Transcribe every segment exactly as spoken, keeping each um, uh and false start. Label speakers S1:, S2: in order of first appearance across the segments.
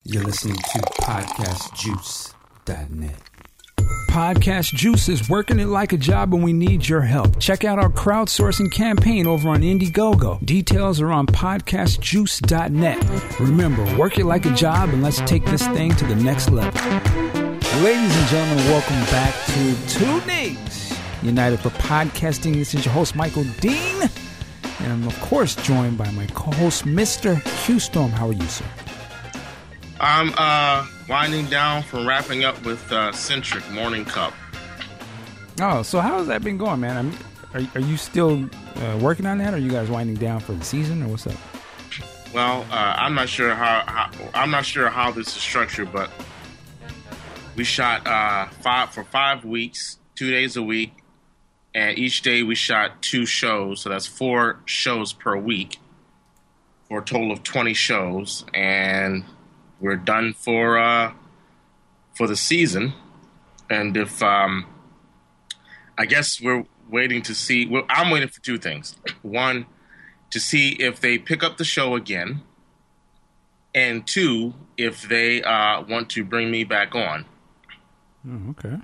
S1: You're listening to podcast juice dot net.
S2: Podcast Juice is working it like a job and we need your help. Check out our crowdsourcing campaign over on Indiegogo. Details are on podcast juice dot net. Remember, work it like a job and let's take this thing to the next level. Ladies and gentlemen, welcome back to Two Niggas United for Podcasting. This is your host, Michael Dean. And I'm, of course, joined by my co-host, Mister Q Storm. How are you, sir?
S3: I'm uh, winding down from wrapping up with uh, Centric Morning Cup.
S2: Oh, so how has that been going, man? I'm, are, are you still uh, working on that, or are you guys winding down for the season, or what's up?
S3: Well, uh, I'm not sure how, how I'm not sure how this is structured, but we shot uh, five for five weeks, two days a week, and each day we shot two shows, so that's four shows per week, for a total of twenty shows, and we're done for uh, for the season, and if um, I guess we're waiting to see. Well, I'm waiting for two things. One, to see if they pick up the show again, and two, if they uh, want to bring me back on.
S2: Oh, okay.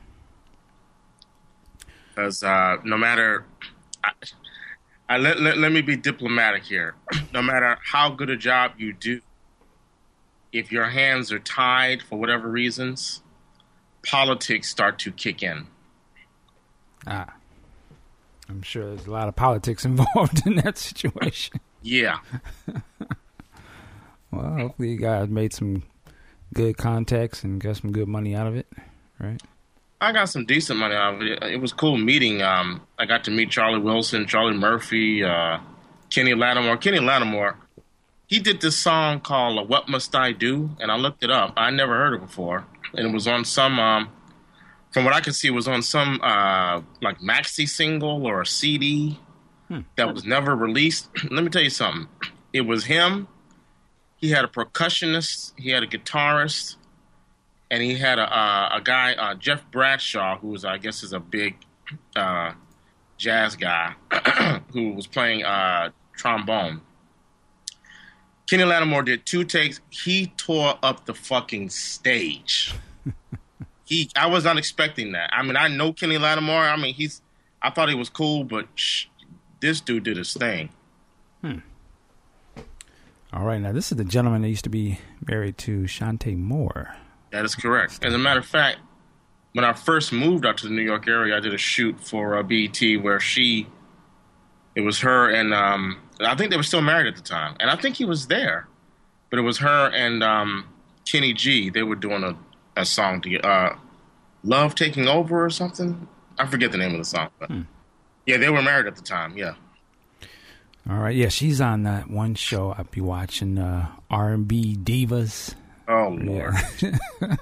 S3: Because uh, no matter, I, I let, let let me be diplomatic here. No matter how good a job you do, if your hands are tied for whatever reasons, politics start to kick in.
S2: Ah, I'm sure there's a lot of politics involved in that situation.
S3: Yeah.
S2: Well, hopefully you guys made some good contacts and got some good money out of it, right?
S3: I got some decent money out of it. It was cool meeting. Um, I got to meet Charlie Wilson, Charlie Murphy, uh, Kenny Lattimore. Kenny Lattimore, he did this song called What Must I Do? And I looked it up. I never heard it before. And it was on some, um, from what I could see, it was on some uh, like maxi single or a C D hmm. that was never released. Let me tell you something. It was him. He had a percussionist. He had a guitarist. And he had a, uh, a guy, uh, Jeff Bradshaw, who was, I guess, is a big uh, jazz guy who was playing uh, trombone. Kenny Lattimore did two takes. He tore up the fucking stage. he, I was not expecting that. I mean, I know Kenny Lattimore. I mean, he's. I thought he was cool, but shh, this dude did his thing.
S2: Hmm. All right, now this is the gentleman that used to be married to Shantae Moore.
S3: That is correct. As a matter of fact, when I first moved out to the New York area, I did a shoot for uh, B E T where she, it was her and um, I think they were still married at the time. And I think he was there. But it was her and um, Kenny G. They were doing a, a song together. Uh, Love Taking Over or something? I forget the name of the song. But hmm. Yeah, they were married at the time, yeah.
S2: All right, yeah, she's on that one show I'll be watching, uh, R and B Divas.
S3: Oh, Lord.
S2: Yeah.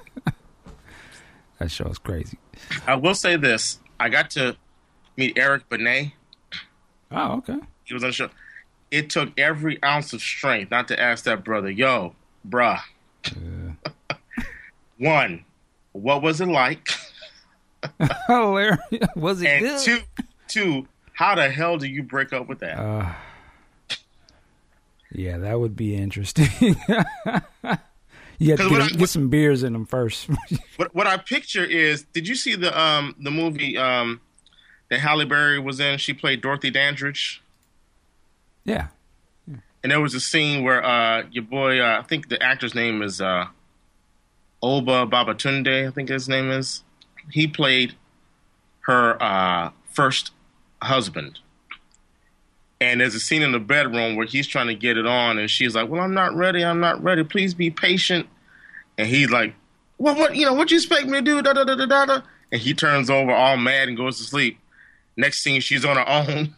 S2: That show is crazy.
S3: I will say this. I got to meet Eric Benet.
S2: Oh, okay.
S3: He was on the show. It took every ounce of strength not to ask that brother, yo, bruh. Yeah. One, what was it like?
S2: Hilarious. Was it
S3: and
S2: good?
S3: two, two, how the hell do you break up with that?
S2: Uh, yeah, that would be interesting. You have to get, I, get some beers in them first.
S3: what, what I picture is, did you see the um, the movie um, that Halle Berry was in? She played Dorothy Dandridge.
S2: Yeah. yeah.
S3: And there was a scene where uh, your boy, uh, I think the actor's name is uh, Oba Babatunde, I think his name is. He played her uh, first husband. And there's a scene in the bedroom where he's trying to get it on, and she's like, well, I'm not ready, I'm not ready, please be patient. And he's like, well, what, you know, what you expect me to do, da da da da da da. And he turns over all mad and goes to sleep. Next scene, she's on her own.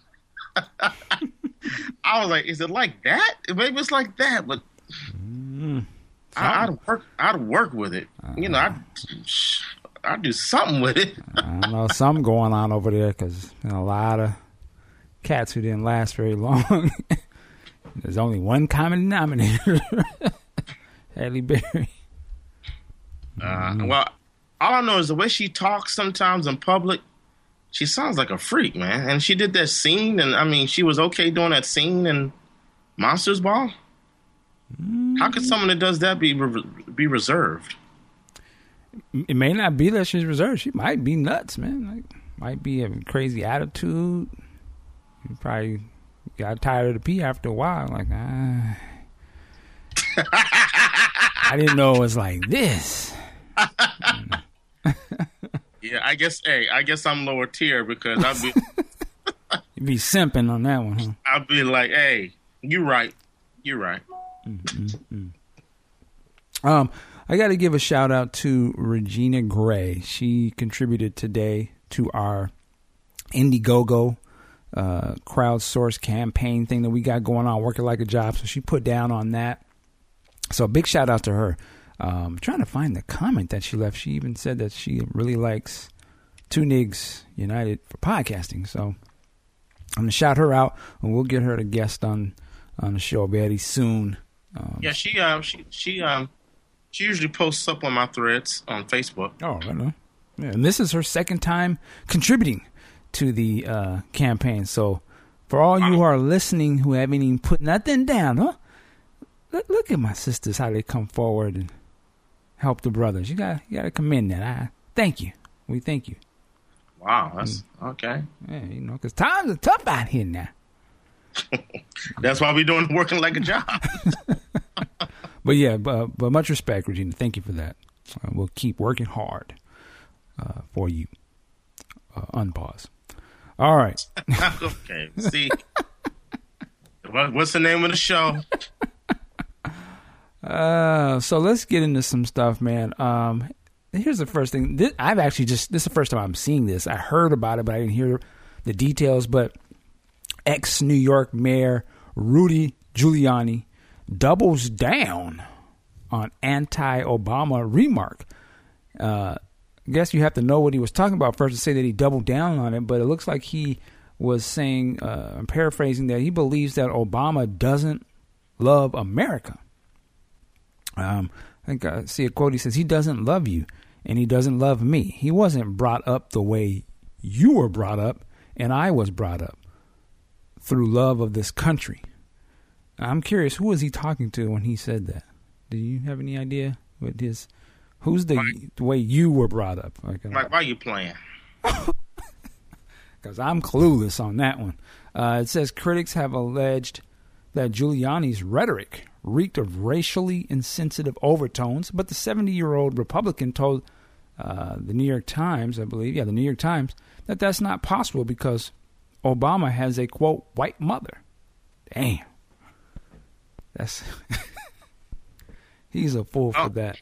S3: I was like, is it like that? Maybe it's like that, but mm, I, I'd work, I'd work with it. Uh, you know, I'd, I'd do something with it.
S2: I don't know, something going on over there, because you know, a lot of cats who didn't last very long. There's only one common denominator. Halle Berry.
S3: Uh, well, all I know is the way she talks sometimes in public, she sounds like a freak, man. And she did that scene, and I mean, she was okay doing that scene in Monsters Ball. Mm. How could someone that does that be be reserved.
S2: It may not be that she's reserved. She might be nuts, man. Like, might be having crazy attitude. You probably got tired of the pee after a while. Like, ah, I didn't know it was like this.
S3: Yeah, I guess. Hey, I guess I'm lower tier because I'd be
S2: you'd be simping on that one, huh?
S3: I'd be like, hey, you're right, you're right.
S2: Mm-hmm. Um. I got to give a shout out to Regina Gray. She contributed today to our Indiegogo uh, crowdsource campaign thing that we got going on, Working Like a Job. So she put down on that. So a big shout out to her. Um, I'm trying to find the comment that she left. She even said that she really likes Two Nigs United for podcasting. So I'm going to shout her out, and we'll get her to guest on, on the show very soon. Um,
S3: yeah, she um she she um. She usually posts up on my threads on Facebook.
S2: Oh, I know. Yeah, and this is her second time contributing to the uh, campaign. So for all you who are listening who haven't even put nothing down, huh? Look, look at my sisters, how they come forward and help the brothers. You got you got to commend that. I thank you. We thank you.
S3: Wow, that's mm. okay.
S2: Yeah, you know, because times are tough out here now.
S3: That's why we're doing Working Like a Job.
S2: But yeah, but, but much respect, Regina. Thank you for that. Uh, we'll keep working hard uh, for you. Uh, unpause. All right.
S3: Okay. See, what, what's the name of the show?
S2: Uh, so let's get into some stuff, man. Um, here's the first thing. This, I've actually just this is the first time I'm seeing this. I heard about it, but I didn't hear the details. But ex-New York Mayor Rudy Giuliani doubles down on anti-Obama remark. Uh, I guess you have to know what he was talking about first to say that he doubled down on it, but it looks like he was saying, uh, I'm paraphrasing, that he believes that Obama doesn't love America. Um, I think I see a quote. He says, he doesn't love you and he doesn't love me. He wasn't brought up the way you were brought up and I was brought up, through love of this country. I'm curious, who was he talking to when he said that? Do you have any idea what his, who's the, Mike, the way you were brought up? Like,
S3: Mike, why are you playing?
S2: Because I'm clueless on that one. Uh, it says critics have alleged that Giuliani's rhetoric reeked of racially insensitive overtones, but the seventy-year-old Republican told uh, the New York Times, I believe, yeah, the New York Times, that that's not possible because Obama has a, quote, white mother. Damn. That's he's a fool for oh, that.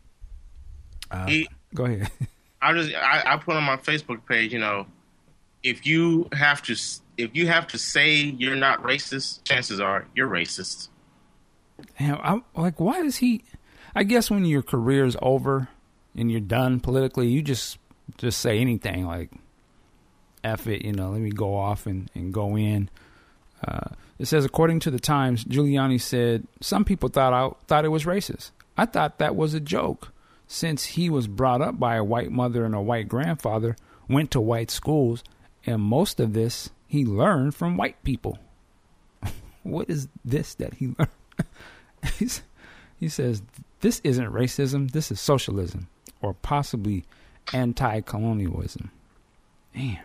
S2: Uh, he, go ahead.
S3: I just I, I put on my Facebook page, you know, if you have to if you have to say you're not racist, chances are you're racist.
S2: Damn, I'm like, why does he? I guess when your career's over and you're done politically, you just just say anything like, "F it," you know. Let me go off and, and go in. Uh, it says, according to the Times, Giuliani said, some people thought I thought it was racist. I thought that was a joke, since he was brought up by a white mother and a white grandfather, went to white schools, and most of this he learned from white people. What is this that he learned? He's, he says, this isn't racism, this is socialism, or possibly anti-colonialism. Damn.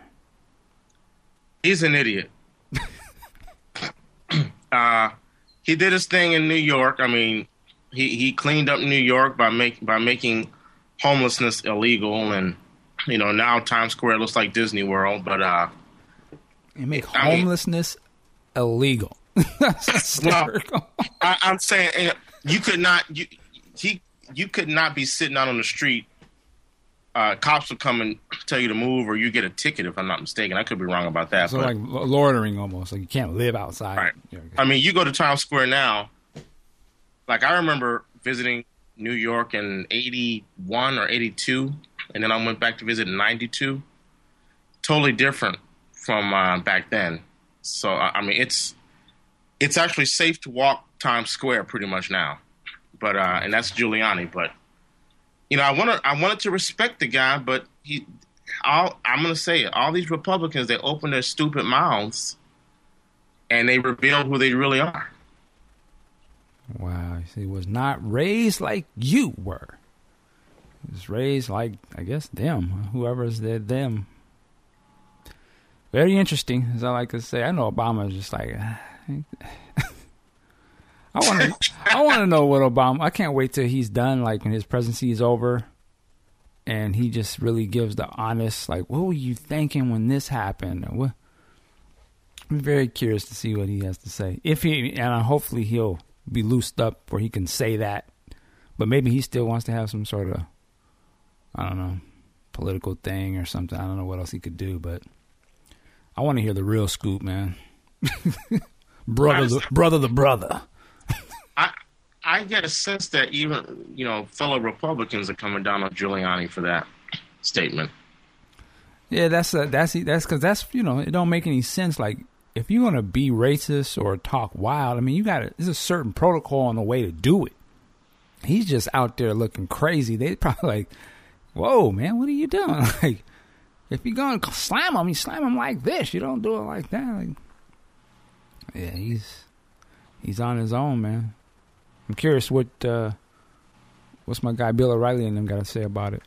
S3: He's an idiot. Uh, he did his thing in New York. I mean, he, he cleaned up New York by make, by making homelessness illegal, and you know now Times Square looks like Disney World. But uh,
S2: you make homelessness I mean, illegal. That's hysterical.
S3: Well, I, I'm saying you, know, you could not you he you could not be sitting out on the street. Uh, cops will come and tell you to move, or you get a ticket if I'm not mistaken. I could be wrong about that.
S2: So but, like loitering almost, like you can't live outside.
S3: Right. Yeah, okay. I mean, you go to Times Square now. Like I remember visiting New York in eighty-one or eighty-two, and then I went back to visit in ninety-two. Totally different from uh, back then. So I mean, it's it's actually safe to walk Times Square pretty much now. But uh, and that's Giuliani, but. You know, I wanted I wanted to respect the guy, but he, all, I'm going to say it. All these Republicans, they open their stupid mouths, and they reveal who they really are.
S2: Wow. He was not raised like you were. He was raised like, I guess, them. Whoever's their them. Very interesting, as I like to say. I know Obama is just like... I want to. I want to know what Obama. I can't wait till he's done. Like when his presidency is over, and he just really gives the honest, like, what were you thinking when this happened? Or what? I'm very curious to see what he has to say. If he and hopefully he'll be loosed up where he can say that. But maybe he still wants to have some sort of, I don't know, political thing or something. I don't know what else he could do, but I want to hear the real scoop, man. brother, the, brother, the brother.
S3: I I get a sense that even, you know, fellow Republicans are coming down on Giuliani for that statement.
S2: Yeah, that's a, that's that's because that's, you know, it don't make any sense. Like if you're gonna be racist or talk wild, I mean, you got to. There's a certain protocol on the way to do it. He's just out there looking crazy. They probably like, whoa, man, what are you doing? Like, if you're gonna slam him, you slam him like this. You don't do it like that. Like, yeah, he's he's on his own, man. I'm curious what uh, what's my guy Bill O'Reilly and them got to say about it.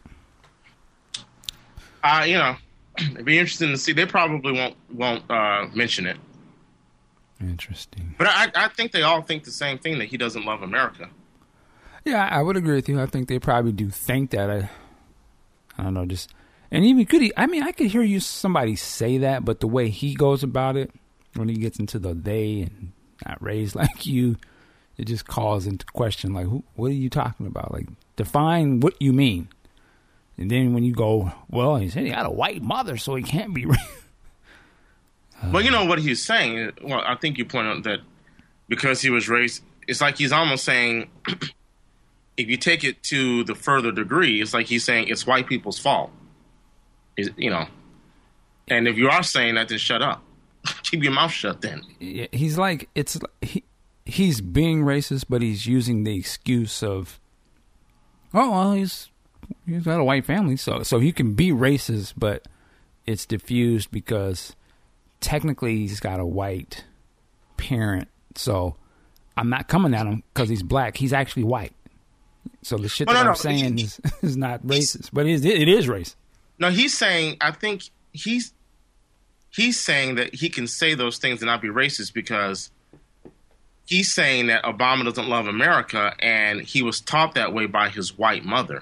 S3: Uh, you know, it'd be interesting to see. They probably won't won't uh, mention it.
S2: Interesting.
S3: But I, I think they all think the same thing, that he doesn't love America.
S2: Yeah, I would agree with you. I think they probably do think that. I, I don't know, just and even could he? I mean, I could hear you somebody say that, but the way he goes about it, when he gets into the they and not raised like you. It just calls into question, like, who, what are you talking about? Like, define what you mean. And then when you go, well, he said he had a white mother, so he can't be. uh,
S3: well, you know what he's saying? Well, I think you point out that because he was raised, it's like he's almost saying, if you take it to the further degree, it's like he's saying it's white people's fault. Is you know, and if you are saying that, then shut up. Keep your mouth shut then.
S2: He's like, it's he, he's being racist, but he's using the excuse of, oh, well, he's he's got a white family, so so he can be racist, but it's diffused because technically he's got a white parent. So I'm not coming at him because he's black. He's actually white. So the shit
S3: well,
S2: that
S3: no,
S2: I'm
S3: no,
S2: saying
S3: he,
S2: is, is not racist, but it is, it is racist.
S3: No, he's saying, I think he's he's saying that he can say those things and not be racist because he's saying that Obama doesn't love America, and he was taught that way by his white mother.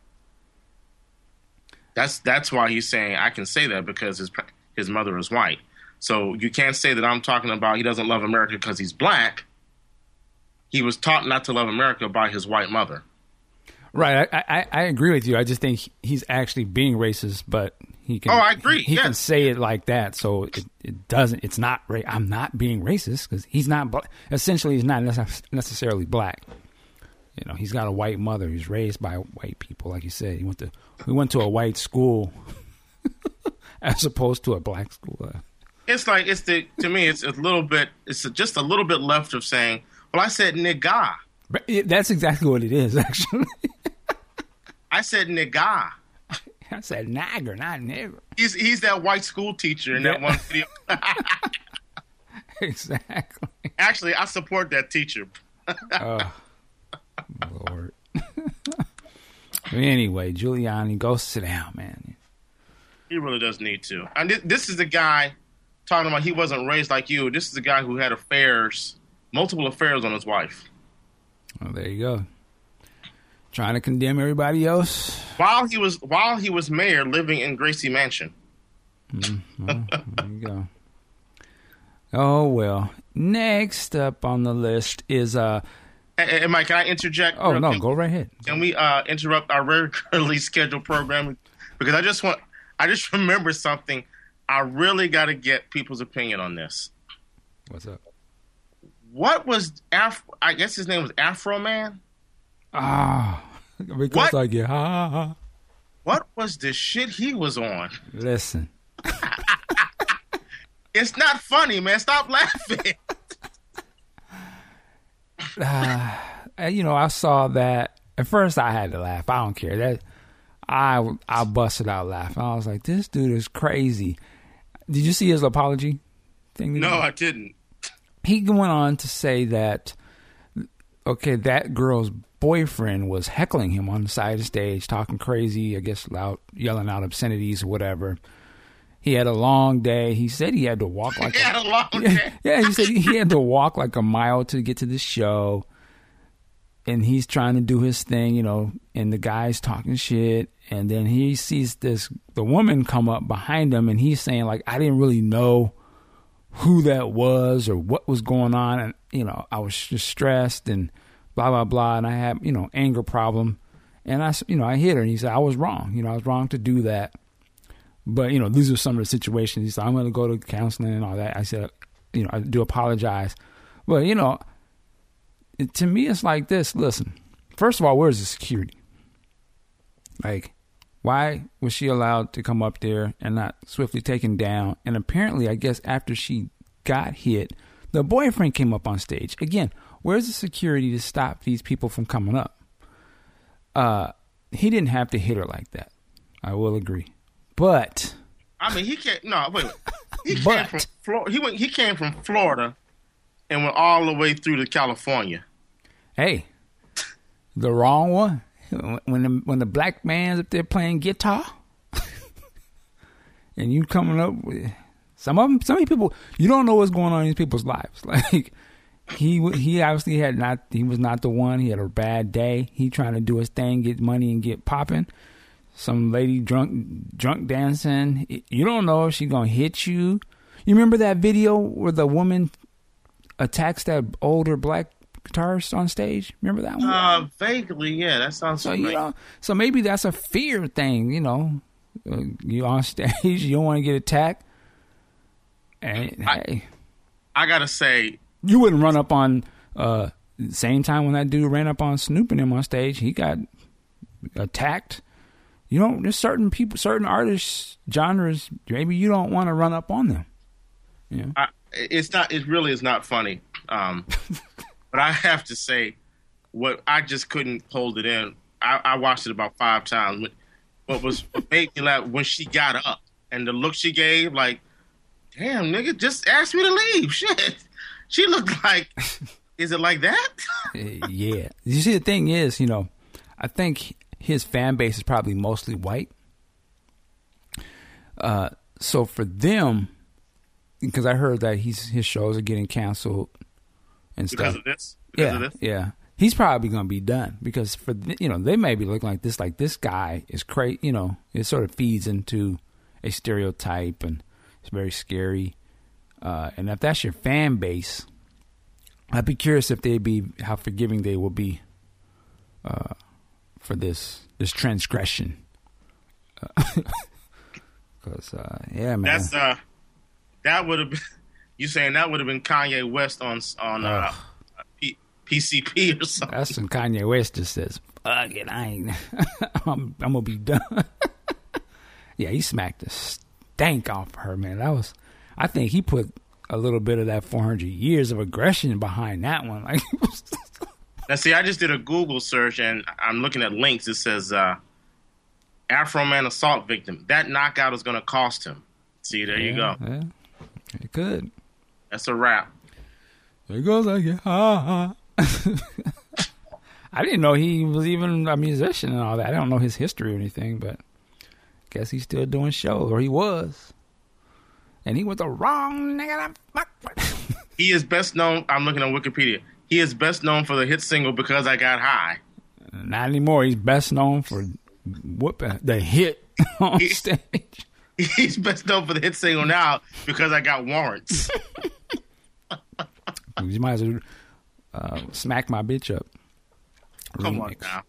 S3: That's that's why he's saying I can say that because his his mother is white. So you can't say that I'm talking about he doesn't love America because he's black. He was taught not to love America by his white mother.
S2: Right, I, I I agree with you. I just think he's actually being racist, but he can.
S3: Oh, I agree.
S2: He, he
S3: yes.
S2: can say it like that, so it, it doesn't. It's not. Ra- I'm not being racist because he's not. Bla- essentially, he's not necess- necessarily black. You know, he's got a white mother. He's raised by white people, like you said. He went to we went to a white school as opposed to a black school.
S3: It's like it's the to me. It's a little bit. It's just a little bit left of saying, "Well, I said nigga."
S2: But it, that's exactly what it is, actually.
S3: I said nigga.
S2: I said nagger, not nigger.
S3: He's he's that white school teacher in yeah. that one video.
S2: Exactly.
S3: Actually, I support that teacher.
S2: Oh, Lord. Anyway, Giuliani, go sit down, man.
S3: He really does need to. And th- this is the guy talking about he wasn't raised like you. This is the guy who had affairs, multiple affairs on his wife.
S2: Well, there you go. Trying to condemn everybody else
S3: while he was while he was mayor, living in Gracie Mansion.
S2: Mm, well, there you go. Oh well. Next up on the list is uh.
S3: Hey, hey Mike, can I interject?
S2: Oh no, go right ahead.
S3: Can we uh, interrupt our regularly scheduled program because I just want I just remember something. I really got to get people's opinion on this.
S2: What's up?
S3: What was Afro? I guess his name was Afro Man.
S2: Ah, because
S3: what?
S2: I get ha.
S3: What was the shit he was on?
S2: Listen,
S3: it's not funny, man. Stop laughing.
S2: uh, you know, I saw that at first. I had to laugh. I don't care that. I I busted out laughing. I was like, "This dude is crazy." Did you see his apology thing?
S3: No, I didn't.
S2: He went on to say that. okay, that girl's boyfriend was heckling him on the side of the stage, talking crazy, I guess loud, yelling out obscenities or whatever. He had a long day. He said he had to walk like
S3: he
S2: a,
S3: had a long
S2: yeah,
S3: day.
S2: Yeah, he said he had to walk like a mile to get to the show. And he's trying to do his thing, you know, and the guy's talking shit. And then he sees this, the woman come up behind him, and he's saying, like, I didn't really know who that was or what was going on. And, you know, I was just stressed and blah, blah, blah. And I had, you know, anger problem. And I, you know, I hit her, and he said, I was wrong. You know, I was wrong to do that. But, you know, these are some of the situations. He said, I'm going to go to counseling and all that. I said, you know, I do apologize. But, you know, to me, it's like this. Listen, first of all, where's the security? Like, why was she allowed to come up there and not swiftly taken down? And apparently, I guess after she got hit, the boyfriend came up on stage. Again, where's the security to stop these people from coming up? Uh, he didn't have to hit her like that. I will agree. But
S3: I mean, he can't. No, wait. He came
S2: But-
S3: from Florida. He went. He came from Florida, and went all the way through to California.
S2: hey, the wrong one. When the when the black man's up there playing guitar, and you coming up with some of them, some of these people, you don't know what's going on in these people's lives. Like he he obviously had not, he was not the one. He had a bad day. He trying to do his thing, get money and get popping. Some lady drunk drunk dancing. You don't know if she's gonna hit you. You remember that video where the woman attacks that older black guitarist on stage? Remember that one?
S3: Uh, vaguely, yeah. That sounds
S2: So,
S3: familiar.
S2: you know, so maybe that's a fear thing, you know. Uh, you on stage, you don't want to get attacked. And
S3: I-
S2: hey,
S3: I gotta say,
S2: you wouldn't run up on uh same time when that dude ran up on Snoop and him on stage, he got attacked. You don't, there's certain people, certain artists, genres, maybe you don't want to run up on them. Yeah.
S3: I, it's not. It really is not funny. Um, but I have to say, what I just couldn't hold it in. I, I watched it about five times. What was what made me laugh when she got up and the look she gave, like, damn, nigga, just ask me to leave. Shit, she looked like, is it like that?
S2: Uh, yeah. You see, the thing is, you know, I think his fan base is probably mostly white. Uh, so for them, because I heard that he's his shows are getting canceled and
S3: Because
S2: stuff.
S3: of this. Because
S2: Yeah,
S3: of this.
S2: yeah. He's probably going to be done because for th- you know they may be looking like this, like this guy is crazy. You know, it sort of feeds into a stereotype and it's very scary. Uh, and if that's your fan base, I'd be curious if they'd be how forgiving they will be uh, for this this transgression. Because uh, yeah, man,
S3: That's uh, that would have been. You saying that would have been Kanye West on on uh, P- PCP or something?
S2: that's when Kanye West just says, "Fuck it, I ain't. I'm, I'm gonna be done." Yeah, he smacked the stank off her, man. That was, I think he put a little bit of that four hundred years of aggression behind that one. Like,
S3: Now, see, I just did a Google search and I'm looking at links. It says uh, Afro Man assault victim. That knockout is going to cost him. See, there you go.
S2: Yeah, it could.
S3: That's a wrap.
S2: There goes again. Ah, ah. I didn't know he was even a musician and all that. I don't know his history or anything, but guess he's still doing shows, or he was. And he was the wrong nigga to fuck with.
S3: He is best known. I'm looking on Wikipedia. He is best known for the hit single "Because I Got High."
S2: Not anymore. He's best known for whooping the hit on
S3: He-
S2: stage.
S3: He's best known for the hit single now "Because I Got Warrants."
S2: You might as well uh, smack my bitch up.
S3: Come on
S2: Remix.
S3: now.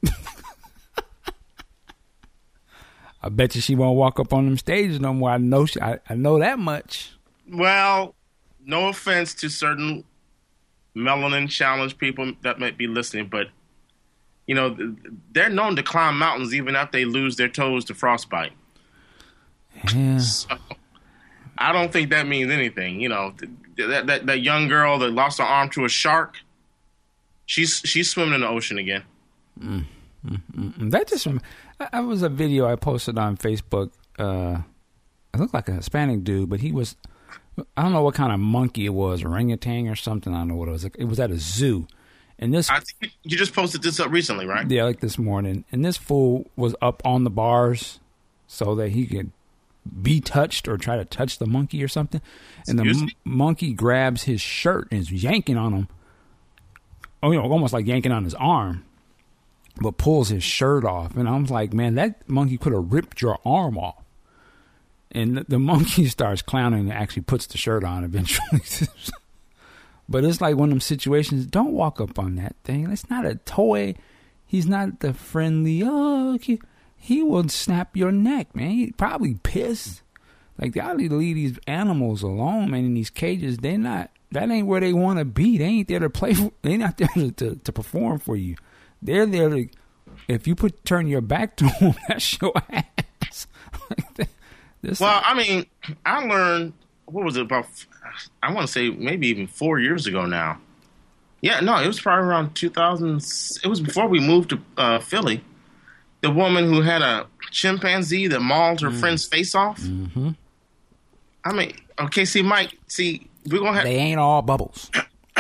S2: I bet you she won't walk up on them stages no more. I know. She, I, I know that much.
S3: Well, no offense to certain melanin challenged people that might be listening, but you know they're known to climb mountains even after they lose their toes to frostbite.
S2: Yeah.
S3: So, I don't think that means anything. You know, that, that that young girl that lost her arm to a shark, she's she's swimming in the ocean again.
S2: Mm, mm, mm. That just that was a video I posted on Facebook. Uh, it looked like a Hispanic dude, but he was, I don't know what kind of monkey it was, orangutan or something. I don't know what it was. It was at a zoo, And this,
S3: I think you just posted this up recently, right?
S2: Yeah, like this morning. And this fool was up on the bars so that he could be touched or try to touch the monkey or something. And the m- monkey grabs his shirt and is yanking on him. Oh, you know, almost like yanking on his arm, but pulls his shirt off. And I was like, man, that monkey could have ripped your arm off. And the, the monkey starts clowning and actually puts the shirt on eventually. But it's like one of them situations, don't walk up on that thing. It's not a toy. He's not the friendly, oh, he, he will snap your neck, man. He'd probably pissed. Like, they ought to leave these animals alone, man, in these cages. They're not, that ain't where they want to be. They ain't there to play for, they're not there to, to, to perform for you. They're there to, if you put turn your back to them, that's your ass. Like,
S3: well, like, I mean, I learned, what was it, about, I want to say maybe even four years ago now. Yeah, no, it was probably around two thousand. It was before we moved to uh, Philly. The woman who had a chimpanzee that mauled her mm. friend's face off.
S2: Mm-hmm.
S3: I mean, okay, see, Mike, see, we're going to have...
S2: They ain't all bubbles.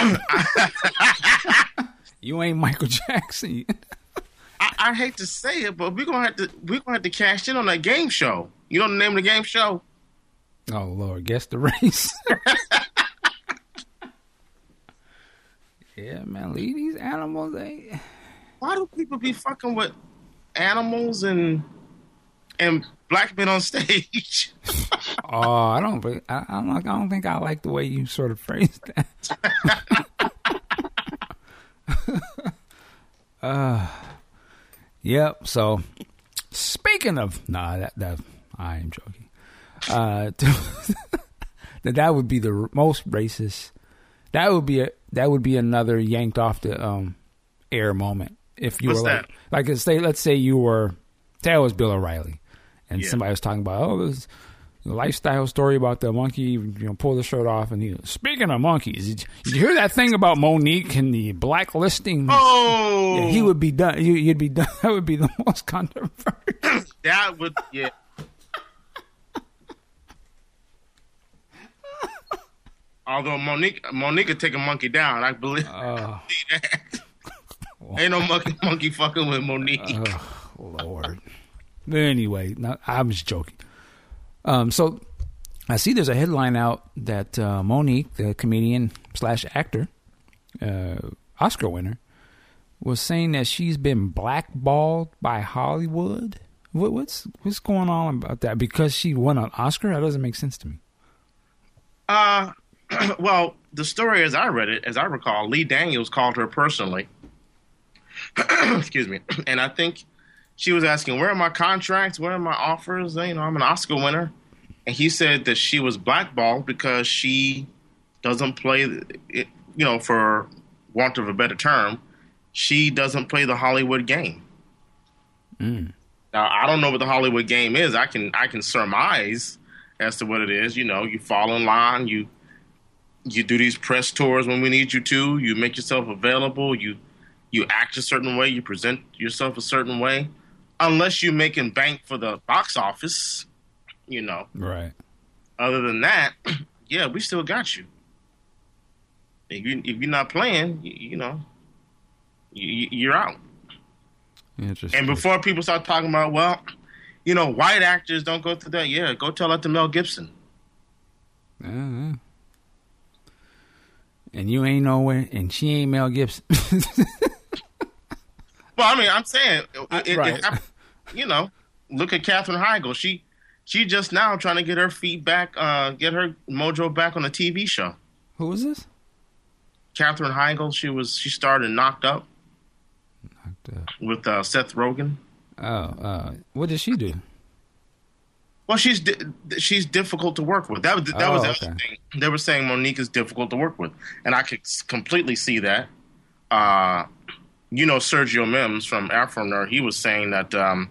S2: You ain't Michael Jackson.
S3: I, I hate to say it, but we're going to have to we're going to have to cash in on that game show. You know the name of the game show?
S2: Oh, Lord, guess the race. Yeah, man, leave these animals. They...
S3: Why do people be fucking with animals and and black men on stage?
S2: Oh, I don't, I, I don't, I don't think I like the way you sort of phrased that. uh, yep. So, speaking of, nah, that that I am joking. Uh, that that would be the most racist. That would be a that would be another yanked off the um, air moment if you
S3: What's
S2: were like
S3: that?
S2: like let's say let's say you were that was Bill O'Reilly and
S3: yeah.
S2: somebody was talking about oh this lifestyle story about the monkey you know pull the shirt off and he speaking of monkeys did you, did you hear that thing about Monique and the blacklisting?
S3: Oh,
S2: yeah, he would be done. You, you'd be done. That would be the most controversial.
S3: That would yeah. Although Monique, Monique could take a monkey down, I believe.
S2: Uh,
S3: that. Ain't no monkey, monkey fucking with Monique.
S2: Oh, Lord. But anyway, no, I'm just joking. Um, so I see there's a headline out that uh, Monique, the comedian slash actor, uh, Oscar winner, was saying that she's been blackballed by Hollywood. What, what's what's going on about that? Because she won an Oscar? That doesn't make sense to me.
S3: Uh. Well, the story as I read it, as I recall, Lee Daniels called her personally. Excuse me. And I think she was asking, where are my contracts? Where are my offers? You know, I'm an Oscar winner. And he said that she was blackballed because she doesn't play, it, you know, for want of a better term, she doesn't play the Hollywood game.
S2: Mm.
S3: Now, I don't know what the Hollywood game is. I can I can surmise as to what it is. You know, you fall in line, you You do these press tours when we need you to. You make yourself available. You you act a certain way. You present yourself a certain way. Unless you're making bank for the box office, you know.
S2: Right.
S3: Other than that, yeah, we still got you. If, you, if you're not playing, you, you know, you, you're out.
S2: Interesting.
S3: And before people start talking about, well, you know, white actors don't go through that. Yeah, go tell that to Mel Gibson.
S2: Uh-huh. And you ain't nowhere, and she ain't Mel Gibson.
S3: Well, I mean, I'm saying, it, it,
S2: right.
S3: it, you know, look at Katherine Heigl. She she just now trying to get her feet back, uh, get her mojo back on a T V show.
S2: Who was this?
S3: Katherine Heigl. She was she starred in Knocked Up.
S2: Knocked Up
S3: with uh, Seth Rogen.
S2: Oh, uh, what did she do?
S3: Well, she's di- she's difficult to work with. That was that
S2: oh,
S3: was the
S2: okay.
S3: other thing. They were saying Monique is difficult to work with, and I could completely see that. Uh, you know, Sergio Mims from Afro Nerd, he was saying that um,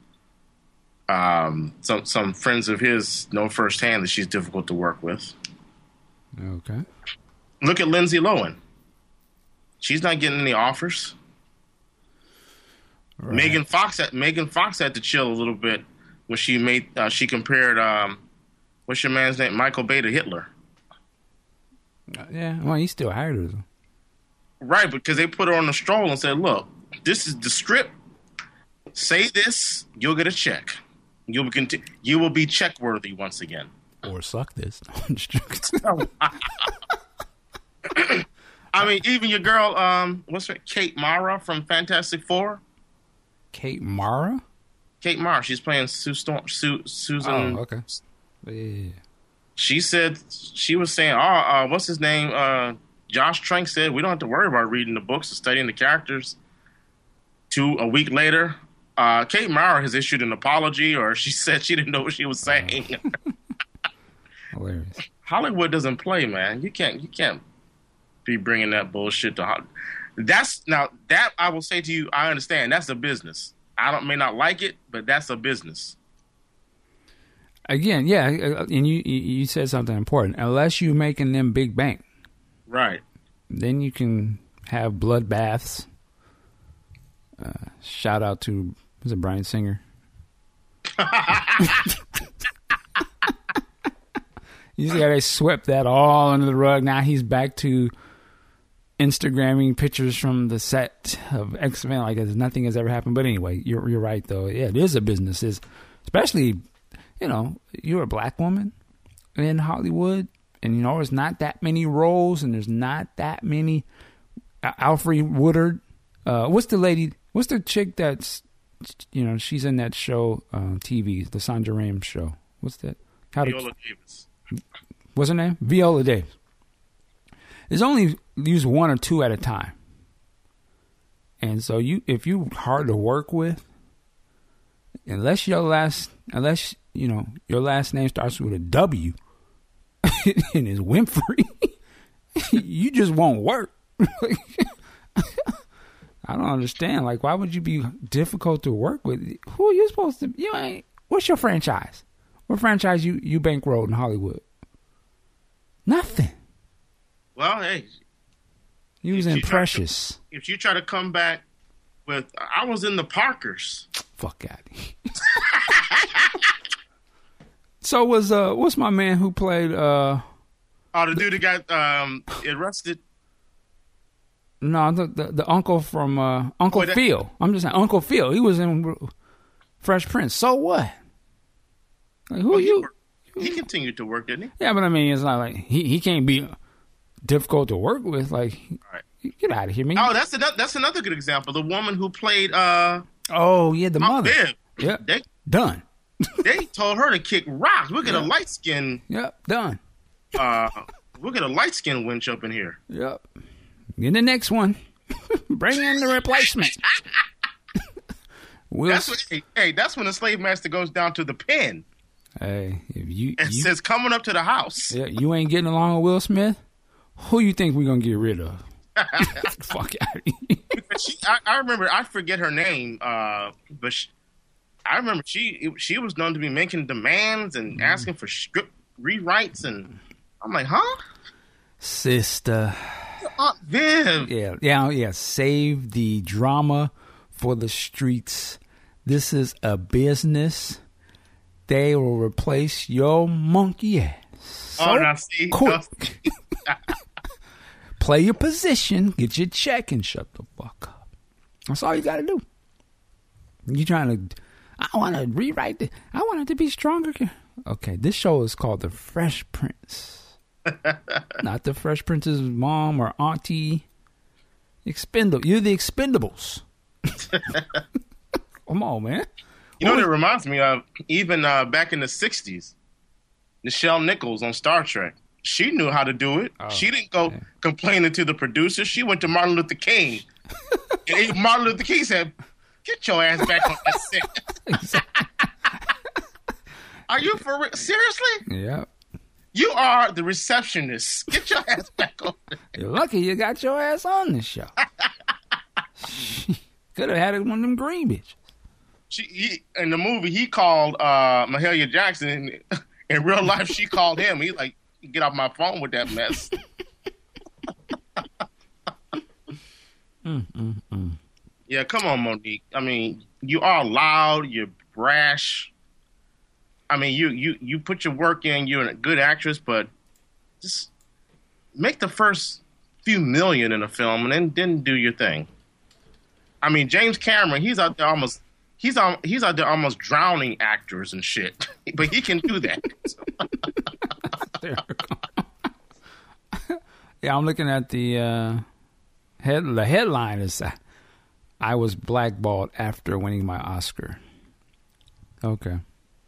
S3: um, some some friends of his know firsthand that she's difficult to work with.
S2: Okay.
S3: Look at Lindsay Lohan. She's not getting any offers.
S2: Right.
S3: Megan Fox had Megan Fox had to chill a little bit when she made uh, she compared um, what's your man's name, Michael Bay, to Hitler.
S2: Uh, yeah, well, he still hired her though.
S3: Right, because they put her on the stroll and said, "Look, this is the script. Say this, you'll get a check. You'll be conti- you will be check worthy once again."
S2: Or suck this. I'm just joking.
S3: I mean, even your girl, um, what's her, Kate Mara from Fantastic Four.
S2: Kate Mara?
S3: Kate Mara. She's playing Sue Storm, Sue, Susan.
S2: Oh, okay. Yeah.
S3: She said, she was saying, oh, uh, what's his name? Uh, Josh Trank said, we don't have to worry about reading the books or studying the characters. Two, a week later, uh, Kate Mara has issued an apology, or she said she didn't know what she was saying.
S2: Hilarious.
S3: Hollywood doesn't play, man. You can't, you can't be bringing that bullshit to Hollywood. That's, now, that I will say to you, I understand. That's a business. I don't may not like it, but that's a business.
S2: Again, yeah, and you you said something important. Unless you're making them big bank,
S3: right?
S2: Then you can have bloodbaths. Uh, shout out to was it Bryan Singer? You see how they swept that all under the rug. Now he's back to Instagramming pictures from the set of X-Men like as nothing has ever happened. But anyway, you're you're right though. Yeah, it is a business. It's, especially, you know, you're a black woman in Hollywood, and you know there's not that many roles, and there's not that many. Uh, Alfre Woodard, uh, what's the lady? What's the chick that's, you know, she's in that show, uh, T V, the Sandra Rhimes show. What's that? How
S3: Viola to, Davis.
S2: What's her name? Viola Davis. There's only use one or two at a time. And so you, if you're hard to work with, unless your last, unless, you know, your last name starts with a W and is Winfrey, you just won't work. I don't understand. Like, why would you be difficult to work with? Who are you supposed to, you ain't, what's your franchise? What franchise you, you bankrolled in Hollywood? Nothing.
S3: Well, hey,
S2: he was in Precious.
S3: To, if you try to come back with, I was in the Parkers.
S2: Fuck out of here. So was uh, what's my man who played? Uh,
S3: oh, the dude that got um, arrested.
S2: No, the the, the uncle from uh, Uncle
S3: Boy, that,
S2: Phil. I'm just saying, Uncle Phil. He was in Fresh Prince. So what? Like, who
S3: well,
S2: are you?
S3: He, he continued to work, didn't he?
S2: Yeah, but I mean, it's not like he he can't be difficult to work with. Like,
S3: right.
S2: Get out of here, man.
S3: Oh, that's another that's another good example. The woman who played uh
S2: oh yeah, the
S3: Mom
S2: mother.
S3: Viv.
S2: Yeah,
S3: they,
S2: done.
S3: They told her to kick rocks. We'll get
S2: yep.
S3: a light skin.
S2: Yep, done.
S3: Uh, we'll get a light skin winch up in here.
S2: Yep. Get the next one. Bring in the replacement. We'll
S3: that's what, hey, hey, that's when the slave master goes down to the pen.
S2: Hey, if you
S3: and
S2: you,
S3: says coming up to the house.
S2: Yeah, you ain't getting along with Will Smith. Who you think we're gonna get rid of? Fuck out of here.
S3: She, I, I remember. I forget her name, uh, but she, I remember she she was known to be making demands and asking for script rewrites, and I'm like, huh,
S2: sister.
S3: Aunt Viv.
S2: Yeah, yeah, yeah. Save the drama for the streets. This is a business. They will replace your monkey ass. So
S3: oh, now see,
S2: quick. Play your position, get your check, and shut the fuck up. That's all you got to do. You trying to? I want to rewrite it. I want it to be stronger. Okay, this show is called The Fresh Prince, not The Fresh Prince's mom or auntie. Expendable. You're the Expendables. Come on, man.
S3: You know what it reminds me of? Even uh, back in the sixties, Nichelle Nichols on Star Trek. She knew how to do it. Oh, she didn't go man. complaining to the producer. She went to Martin Luther King. And Martin Luther King said, get your ass back on that set. Are you for real? Seriously?
S2: Yep.
S3: You are the receptionist. Get your ass back on there.
S2: You're lucky you got your ass on this show. Could have had it one of them green bitches.
S3: She, he, in the movie, he called uh, Mahalia Jackson. In real life, she called him. He's like, get off my phone with that mess.
S2: mm, mm, mm.
S3: Yeah, come on, Monique. I mean, you are loud. You're brash. I mean, you, you, you put your work in. You're a good actress, but just make the first few million in a film and then didn't do your thing. I mean, James Cameron, he's out there almost he's on he's out there almost drowning actors and shit, but he can do that.
S2: Yeah, I'm looking at the uh, head. The headline is uh, "I was blackballed after winning my Oscar." Okay.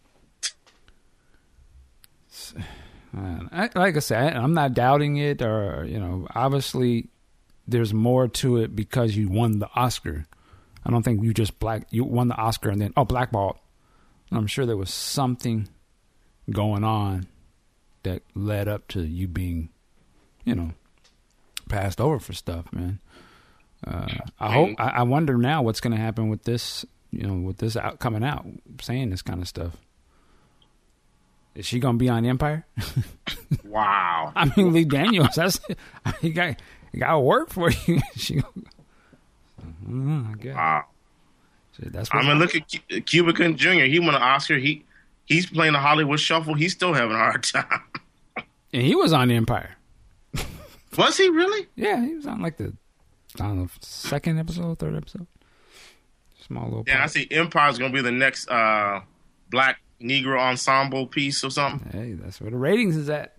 S2: I, like I said, I'm not doubting it, or you know, obviously there's more to it because you won the Oscar. I don't think you just black you won the Oscar and then oh blackballed. I'm sure there was something going on that led up to you being, you know, passed over for stuff, man. Uh, I hope. I, I wonder now what's going to happen with this. You know, with this out coming out, saying this kind of stuff. Is she gonna be on Empire?
S3: Wow.
S2: I mean, Lee Daniels. That's he got he got to work for you. she, uh, I guess.
S3: Wow.
S2: So that's.
S3: I mean, look at C- Cuba Gooding Junior He won an Oscar. He he's playing the Hollywood Shuffle. He's still having a hard time.
S2: And he was on Empire.
S3: Was he really?
S2: Yeah, he was on like the I don't know second episode, third episode. Small little.
S3: Yeah,
S2: part.
S3: I see. Empire's gonna be the next uh, black Negro ensemble piece or something.
S2: Hey, that's where the ratings is at.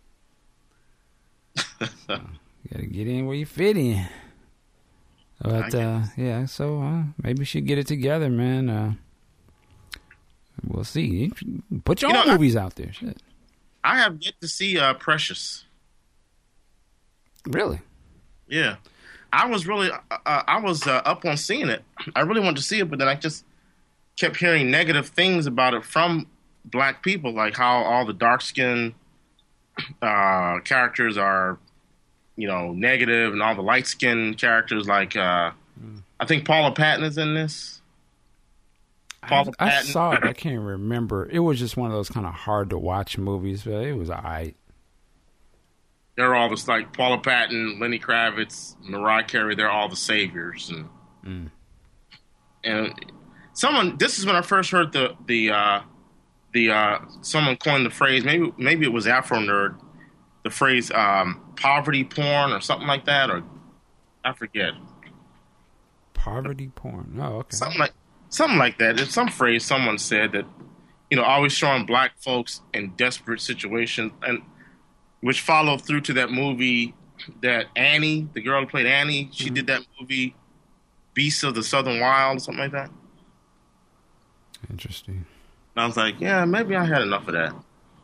S2: So, you gotta get in where you fit in. But uh, yeah, so uh, maybe we should get it together, man. Uh, we'll see. Put your
S3: you
S2: own
S3: know,
S2: movies
S3: I,
S2: out there. Shit.
S3: I have yet to see uh, Precious.
S2: Really?
S3: Yeah, I was really uh, I was uh, up on seeing it. I really wanted to see it, but then I just kept hearing negative things about it from black people, like how all the dark skinned uh, characters are, you know, negative, and all the light skinned characters, like uh, mm. I think Paula Patton is in this. Paula
S2: I, I
S3: Patton.
S2: saw it. I can't remember. It was just one of those kind of hard to watch movies, but it was alright.
S3: They're all just like Paula Patton, Lenny Kravitz, Mariah Carey. They're all the saviors, and
S2: mm.
S3: and someone. This is when I first heard the the uh, the uh, someone coined the phrase. Maybe maybe it was Afro Nerd. The phrase um, "poverty porn" or something like that, or I forget.
S2: Poverty porn. Oh, okay.
S3: Something like something like that. It's some phrase someone said that, you know, always showing black folks in desperate situations, and which followed through to that movie that Annie, the girl who played Annie, she mm-hmm. did that movie, Beasts of the Southern Wild, something like that.
S2: Interesting.
S3: And I was like, yeah, maybe I had enough of that.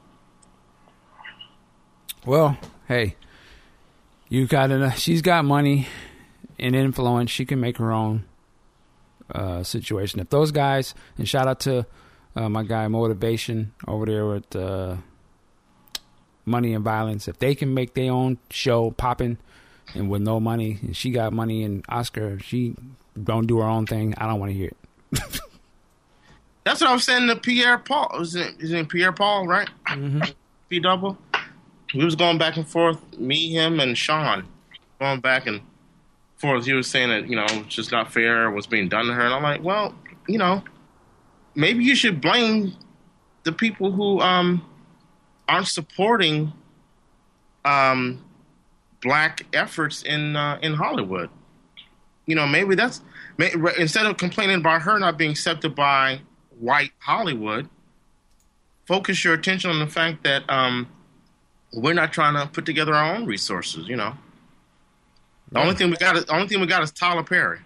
S2: Well, hey, you got enough. She's got money and influence. She can make her own uh, situation. If those guys, and shout out to uh, my guy Motivation over there with uh, Money and Violence. If they can make their own show popping and with no money, and she got money and Oscar, she don't do her own thing, I don't want to hear it.
S3: That's what I was saying to Pierre Paul. Is it, is it Pierre Paul, right?
S2: Mm-hmm.
S3: P double. We was going back and forth, me, him, and Sean, going back and forth. He was saying that, you know, it's just not fair what's being done to her. And I'm like, well, you know, maybe you should blame the people who um, aren't supporting um, black efforts in uh, in Hollywood. You know, maybe that's, may, instead of complaining about her not being accepted by white Hollywood, focus your attention on the fact that um, we're not trying to put together our own resources. You know, the yeah. only thing we got is the only thing we got is Tyler Perry.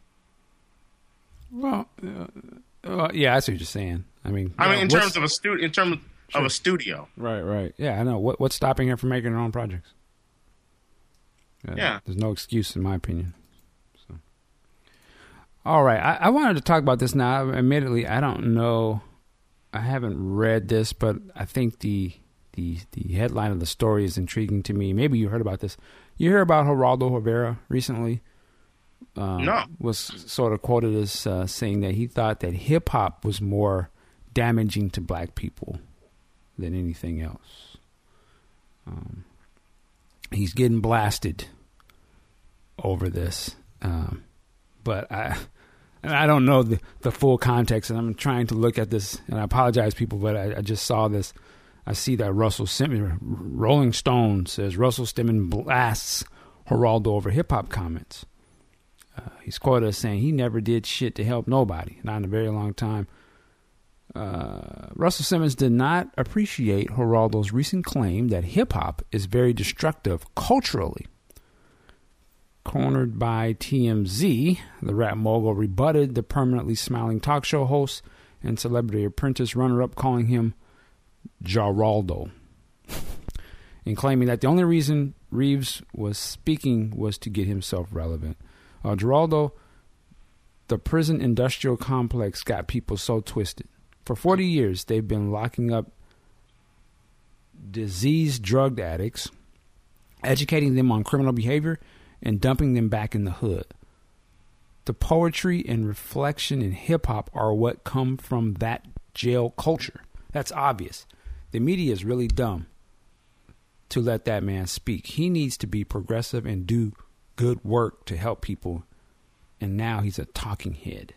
S2: Well, uh, uh, yeah, I see what you're saying. I mean,
S3: I mean,
S2: know,
S3: in terms of a stu- in terms sure. of a studio,
S2: right, right, yeah, I know. What, what's stopping her from making her own projects? Uh,
S3: yeah,
S2: there's no excuse, in my opinion. So, all right, I, I wanted to talk about this now. Admittedly, I don't know. I haven't read this, but I think the the the headline of the story is intriguing to me. Maybe you heard about this. You heard about Geraldo Rivera recently? Um,
S3: no.
S2: Was sort of quoted as uh, saying that he thought that hip hop was more damaging to black people than anything else. Um, he's getting blasted over this, um, but I. And I don't know the, the full context, and I'm trying to look at this, and I apologize, people, but I, I just saw this. I see that Russell Simmons, Rolling Stone says, Russell Simmons blasts Geraldo over hip-hop comments. Uh, he's quoted as saying he never did shit to help nobody, not in a very long time. Uh, Russell Simmons did not appreciate Geraldo's recent claim that hip-hop is very destructive culturally. Cornered by T M Z, the rap mogul rebutted the permanently smiling talk show host and Celebrity Apprentice runner-up, calling him Geraldo, and claiming that the only reason Reeves was speaking was to get himself relevant. Uh, Geraldo, the prison industrial complex got people so twisted. For forty years, they've been locking up diseased drug addicts, educating them on criminal behavior, and dumping them back in the hood. The poetry and reflection in hip-hop are what come from that jail culture. That's obvious. The media is really dumb to let that man speak. He needs to be progressive and do good work to help people, and now he's a talking head.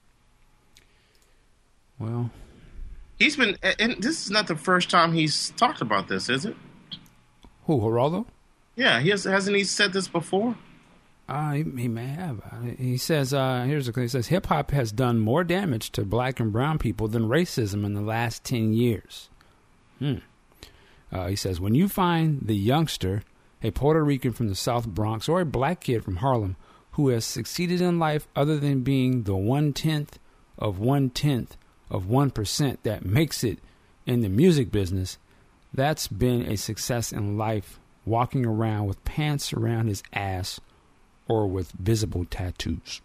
S2: Well,
S3: he's been, and this is not the first time he's talked about this, is it?
S2: Who, Geraldo?
S3: Yeah, he has, hasn't he said this before?
S2: Uh, he, he may have. He says, uh, here's a, he says, hip hop has done more damage to black and brown people than racism in the last ten years. Hmm. Uh, he says, when you find the youngster, a Puerto Rican from the South Bronx, or a black kid from Harlem who has succeeded in life other than being the one-tenth of one-tenth of one percent that makes it in the music business, that's been a success in life, walking around with pants around his ass or with visible tattoos.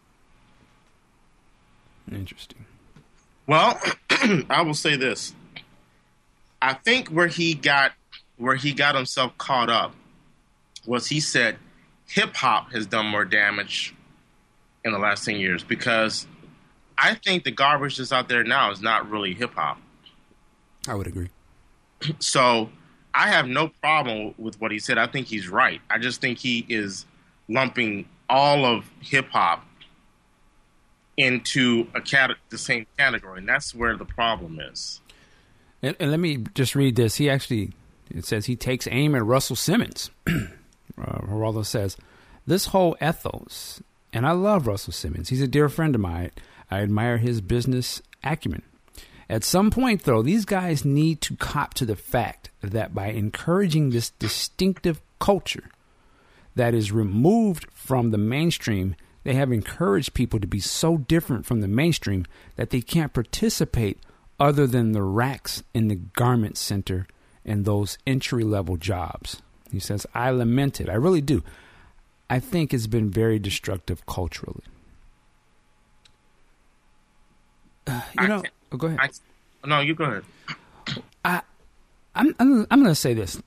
S2: Interesting.
S3: Well, I will say this. I think where he got where he got himself caught up was he said hip hop has done more damage in the last ten years, because I think the garbage that's out there now is not really hip hop.
S2: I would agree.
S3: So I have no problem with what he said. I think he's right. I just think he is lumping all of hip hop into a cat- the same category, and that's where the problem is.
S2: And, and let me just read this. He actually, it says he takes aim at Russell Simmons. uh, Geraldo says, this whole ethos, and I love Russell Simmons. He's a dear friend of mine. I admire his business acumen. At some point, though, these guys need to cop to the fact that by encouraging this distinctive culture that is removed from the mainstream, they have encouraged people to be so different from the mainstream that they can't participate other than the racks in the garment center and those entry-level jobs. He says, I lament it. I really do. I think it's been very destructive culturally. Uh, you
S3: I
S2: know, oh, go ahead.
S3: I, no, you go ahead.
S2: I, I'm, I'm, I'm going to say this.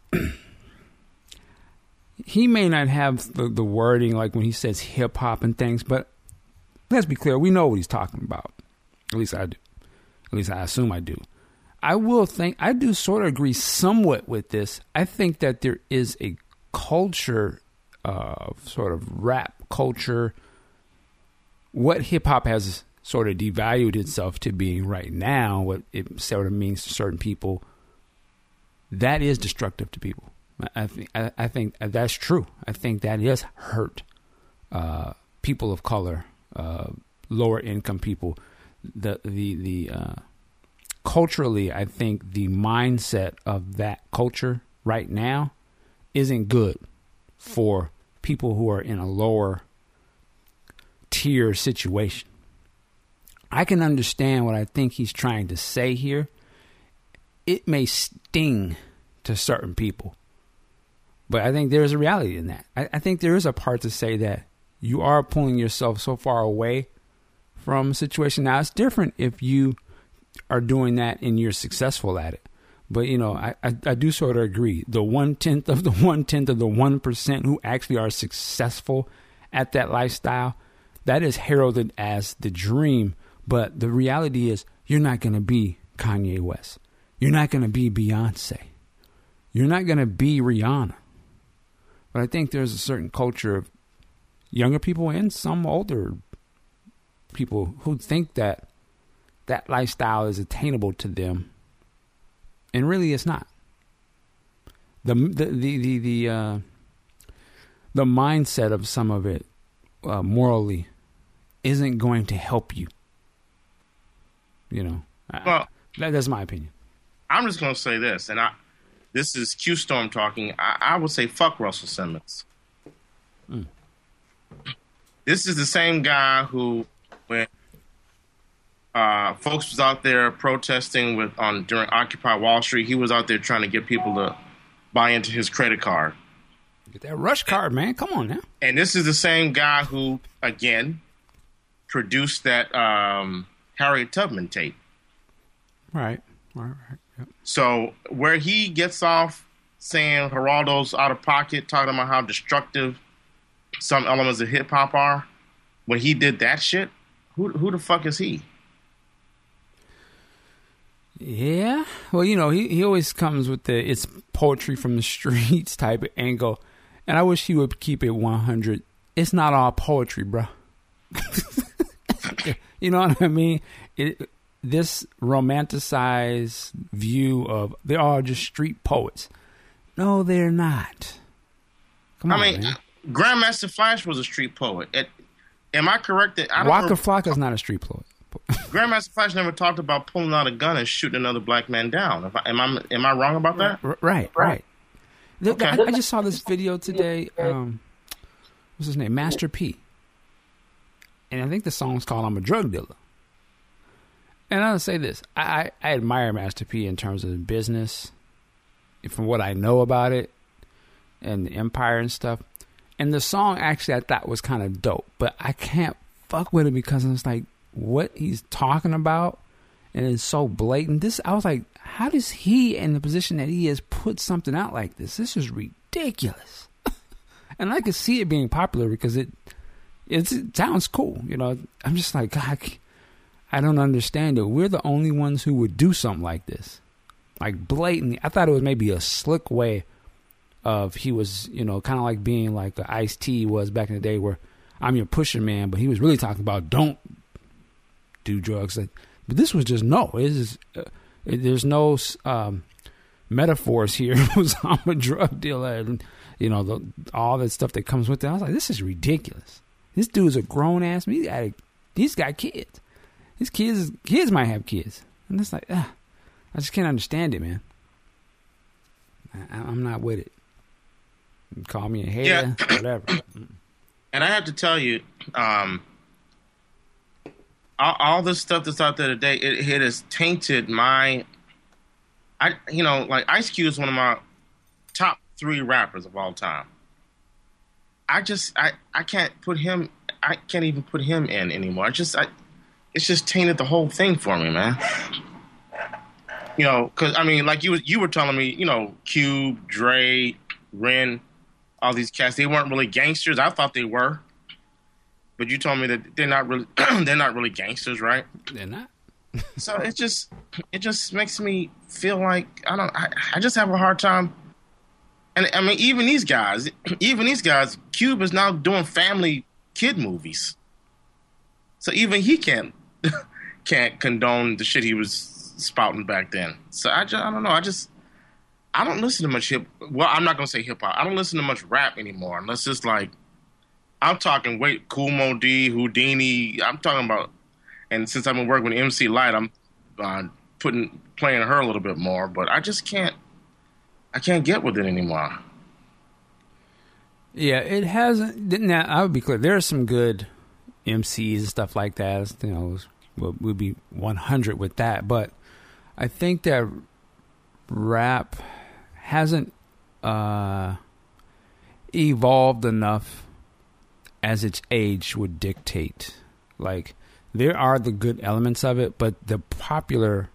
S2: He may not have the, the wording like when he says hip hop and things, but let's be clear. We know what he's talking about. At least I do. At least I assume I do. I will think, I do sort of agree somewhat with this. I think that there is a culture of sort of rap culture. What hip hop has sort of devalued itself to being right now, what it sort of means to certain people, that is destructive to people. I think I, I think that's true. I think that is hurt uh, people of color, uh, lower income people. The the the uh, culturally, I think the mindset of that culture right now isn't good for people who are in a lower tier situation. I can understand what I think he's trying to say here. It may sting to certain people, but I think there's a reality in that. I, I think there is a part to say that you are pulling yourself so far away from a situation. Now, it's different if you are doing that and you're successful at it. But, you know, I, I, I do sort of agree. The one-tenth of the one-tenth of the one percent who actually are successful at that lifestyle, that is heralded as the dream. But the reality is you're not going to be Kanye West. You're not going to be Beyonce. You're not going to be Rihanna. But I think there's a certain culture of younger people and some older people who think that that lifestyle is attainable to them. And really it's not. The the the the, the uh, the mindset of some of it uh, morally isn't going to help you. You know, well, I, that, that's my opinion.
S3: I'm just going to say this, and I, this is Q Storm talking. I, I would say fuck Russell Simmons. Mm. This is the same guy who, when uh, folks was out there protesting with on during Occupy Wall Street, he was out there trying to get people to buy into his credit card.
S2: Get that rush card, man. Come on now.
S3: And this is the same guy who, again, produced that um, Harriet Tubman tape.
S2: Right. Right, right. Yep.
S3: So where he gets off saying Geraldo's out of pocket, talking about how destructive some elements of hip hop are, when he did that shit, who who the fuck is he?
S2: Yeah, well, you know, he, he always comes with the it's poetry from the streets type of angle, and I wish he would keep it one hundred. It's not all poetry, bro. You know what I mean? It. This romanticized view of they're all just street poets. No, they're not. Come
S3: I
S2: on,
S3: mean,
S2: man.
S3: Grandmaster Flash was a street poet. It, am I correct? That I don't
S2: Waka
S3: know,
S2: Flocka's not a street poet.
S3: Grandmaster Flash never talked about pulling out a gun and shooting another black man down. If I, am I am I wrong about that?
S2: R- right, right.
S3: Okay.
S2: I, I just saw this video today. Um, what's his name? Master P. And I think the song's called "I'm a Drug Dealer." And I'll say this. I, I, I admire Master P in terms of business, from what I know about it, and the Empire and stuff. And the song, actually, I thought was kind of dope. But I can't fuck with it because it's like, what he's talking about, and it's so blatant. This, I was like, how does he, in the position that he is, put something out like this? This is ridiculous. And I could see it being popular because it, it's, it sounds cool. You know, I'm just like, God, I don't understand it. We're the only ones who would do something like this. Like blatantly. I thought it was maybe a slick way of he was, you know, kind of like being like the Ice-T was back in the day where I'm your pusher man, but he was really talking about don't do drugs. Like, but this was just no. It is, uh, it, there's no um, metaphors here. It was I'm a drug dealer and, you know, the, all that stuff that comes with it. I was like, this is ridiculous. This dude's a grown-ass man. He's got, a, he's got kids. His kids, kids might have kids, and it's like, ah, I just can't understand it, man. I, I'm not with it. You call me a hater, yeah. Whatever.
S3: And I have to tell you, um, all, all this stuff that's out there today, it, it has tainted my. I, you know, like Ice Cube is one of my top three rappers of all time. I just, I, I can't put him. I can't even put him in anymore. I just, I. It's just tainted the whole thing for me, man. You know, because, I mean, like you you were telling me, you know, Cube, Dre, Ren, all these cats, they weren't really gangsters. I thought they were. But you told me that they're not really they're not really gangsters, right?
S2: They're not.
S3: So it just it just makes me feel like I don't I, I just have a hard time. And I mean, even these guys, even these guys, Cube is now doing family kid movies. So even he can't can't condone the shit he was spouting back then. So I just I don't know. I just I don't listen to much hip. Well, I'm not gonna say hip hop. I don't listen to much rap anymore unless it's like I'm talking wait Kool Moe Dee, Houdini. I'm talking about. And since I've been working with M C Lyte, I'm uh, putting playing her a little bit more. But I just can't. I can't get with it anymore.
S2: Yeah, it hasn't. Now I would be clear. There are some good M Cs and stuff like that. You know, would be one hundred with that. But I think that rap hasn't uh, evolved enough as its age would dictate. Like, there are the good elements of it, but the popular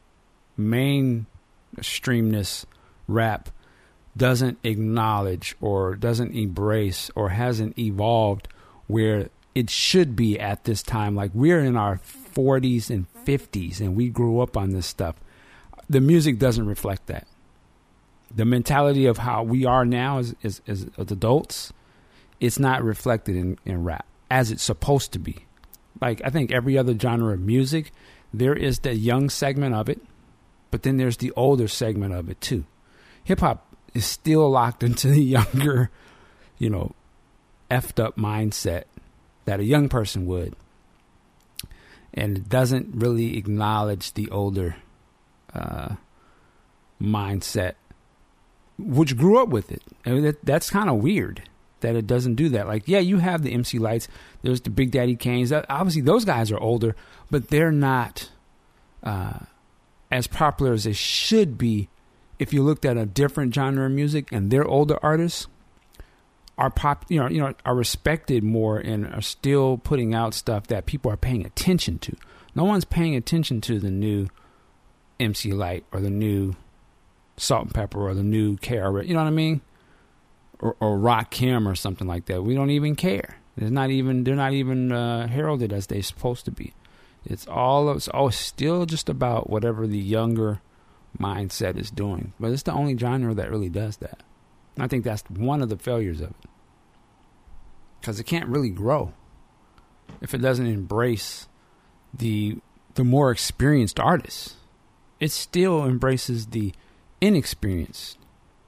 S2: mainstreamness rap doesn't acknowledge or doesn't embrace or hasn't evolved where it should be at this time. Like, we're in our forties and fifties and we grew up on this stuff. The music doesn't reflect that. The mentality of how we are now as, as, as adults, it's not reflected in, in rap as it's supposed to be. Like, I think every other genre of music, there is the young segment of it, but then there's the older segment of it too. Hip hop is still locked into the younger, you know, effed up mindset that a young person would, and it doesn't really acknowledge the older uh, mindset, which grew up with it. I mean, that, that's kind of weird that it doesn't do that. Like, yeah, you have the M C Lights, there's the Big Daddy Kanes. That, obviously, those guys are older, but they're not uh, as popular as they should be. If you looked at a different genre of music, and their older artists are pop, you know, you know, are respected more and are still putting out stuff that people are paying attention to. No one's paying attention to the new M C Light or the new Salt and Pepper or the new K R S, you know what I mean? Or, or Rakim or something like that. We don't even care. They're not even they're not even uh, heralded as they're supposed to be. It's all it's all still just about whatever the younger mindset is doing. But it's the only genre that really does that. And I think that's one of the failures of it, because it can't really grow if it doesn't embrace the the more experienced artists. It still embraces the inexperienced.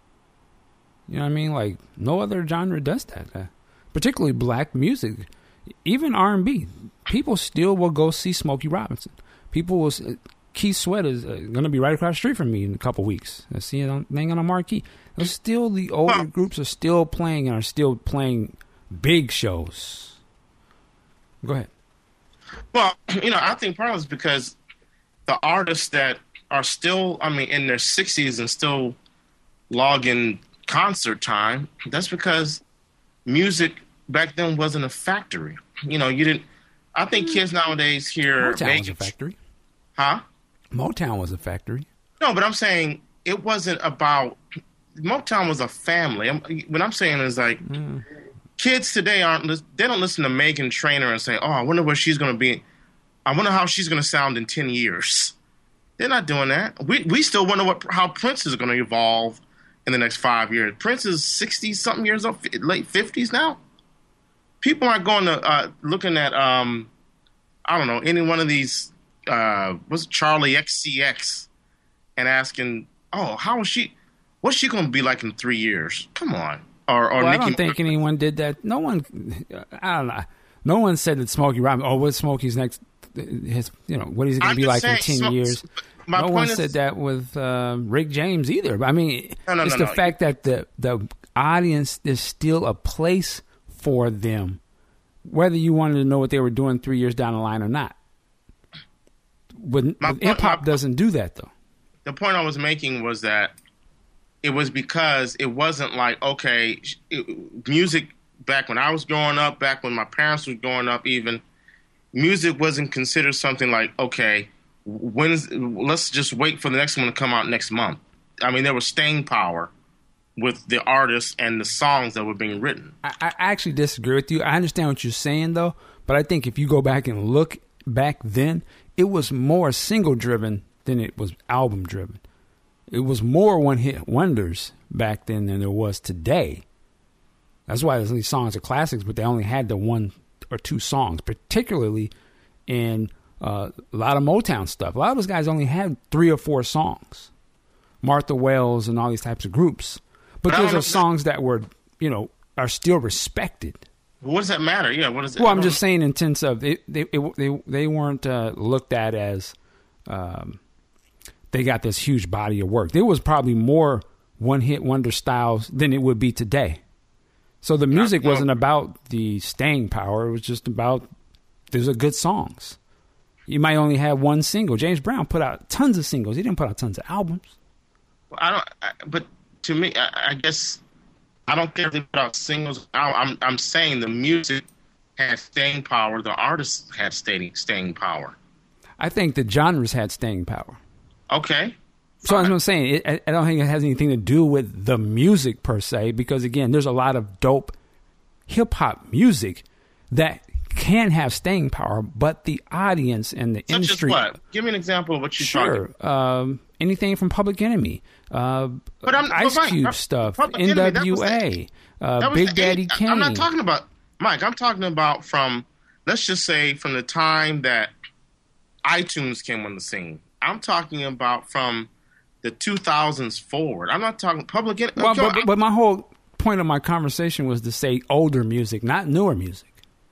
S2: You know what I mean? Like, no other genre does that. Uh, particularly black music, even R and B. People still will go see Smokey Robinson. People will. Uh, Keith Sweat is uh, going to be right across the street from me in a couple weeks. I see it on, thing on a marquee. There's still the older well, groups are still playing and are still playing big shows. Go ahead.
S3: Well, you know, I think part of it's because the artists that are still, I mean, in their sixties and still logging concert time, that's because music back then wasn't a factory. You know, you didn't, I think kids nowadays hear
S2: Motown
S3: make,
S2: was a factory.
S3: Huh?
S2: Motown was a factory.
S3: No, but I'm saying it wasn't about, Motown was a family. I'm, what I'm saying is like, mm. kids today aren't, they don't listen to Meghan Trainor and say, oh, I wonder where she's going to be. I wonder how she's going to sound in ten years. They're not doing that. We we still wonder what how Prince is going to evolve in the next five years. Prince is sixty-something years old, late fifties now. People aren't going to, uh, looking at, um, I don't know, any one of these, uh, what's Charlie X C X and asking, oh, how is she, what's she going to be like in three years? Come on. Or, or
S2: well,
S3: Nicki
S2: I don't think
S3: Miller.
S2: anyone did that. No one, I don't know. No one said that Smokey Robinson, oh, what's Smokey's next, his, you know, what is he going to be like
S3: saying,
S2: in ten
S3: so,
S2: years?
S3: My
S2: no
S3: point
S2: one
S3: is,
S2: said that with uh, Rick James either. I mean,
S3: no, no,
S2: it's
S3: no,
S2: the
S3: no.
S2: fact that the, the audience, there's still a place for them, whether you wanted to know what they were doing three years down the line or not. With, with hip-hop doesn't do that, though.
S3: The point I was making was that it was because it wasn't like, okay, it, music back when I was growing up, back when my parents were growing up even, music wasn't considered something like, okay, when's, let's just wait for the next one to come out next month. I mean, there was staying power with the artists and the songs that were being written.
S2: I, I actually disagree with you. I understand what you're saying, though, but I think if you go back and look back then, it was more single-driven than it was album-driven. It was more one-hit wonders back then than there was today. That's why these songs are classics, but they only had the one or two songs, particularly in uh, a lot of Motown stuff. A lot of those guys only had three or four songs. Martha Wells and all these types of groups. But, but those are songs that were, you know, are still respected.
S3: What does that matter? Yeah, what does it?
S2: Well, I'm just saying in terms of they they it, they they weren't uh, looked at as um, they got this huge body of work. There was probably more one hit wonder styles than it would be today. So the music
S3: no, no.
S2: wasn't about the staying power. It was just about these are good songs. You might only have one single. James Brown put out tons of singles. He didn't put out tons of albums.
S3: Well, I don't. I, but to me, I, I guess. I don't care if they put out singles. I, I'm I'm saying the music had staying power. The artists had staying staying power.
S2: I think the genres had staying power.
S3: Okay.
S2: So as I'm saying, it, I, I don't think it has anything to do with the music per se, because again, there's a lot of dope hip hop music that can have staying power, but the audience and the
S3: Such
S2: industry.
S3: As what? Give me an example of what you're
S2: sure.
S3: talking.
S2: Um, anything from Public Enemy, uh,
S3: but I'm,
S2: Ice
S3: but Mike,
S2: Cube
S3: I'm,
S2: stuff,
S3: Public
S2: N W A,
S3: Enemy, that was,
S2: uh, Big Daddy
S3: eight,
S2: Kane.
S3: I'm not talking about Mike. I'm talking about from, let's just say, from the time that iTunes came on the scene. I'm talking about from the two thousands forward. I'm not talking Public Enemy.
S2: Well, but, but my whole point of my conversation was to say older music, not newer music.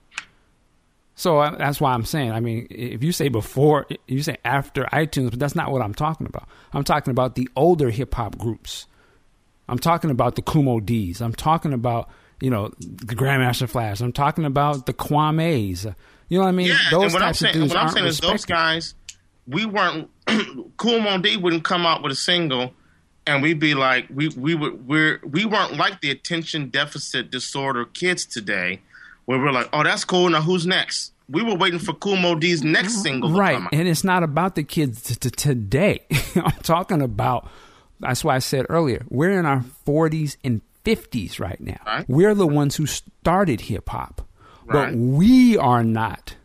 S2: So uh, that's why I'm saying, I mean, if you say before, you say after iTunes, but that's not what I'm talking about. I'm talking about the older hip hop groups. I'm talking about the Kumo D's. I'm talking about, you know, the Grandmaster Flash. I'm talking about the Kwame's. You know what I mean?
S3: Yeah,
S2: those
S3: and what
S2: types
S3: I'm
S2: of
S3: saying,
S2: dudes
S3: what I'm
S2: aren't
S3: saying is
S2: respected.
S3: those guys, we weren't, Kumo D wouldn't come out with a single and we'd be like, we we would we're we weren't like the attention deficit disorder kids today, where we're like, oh, that's cool. Now who's next? We were waiting for Kumo D's next single to
S2: right,
S3: come out.
S2: and it's not about the kids t- t- today. I'm talking about. That's why I said earlier, we're in our forties and fifties right now.
S3: Right.
S2: We're the ones who started hip hop,
S3: Right.
S2: but we are not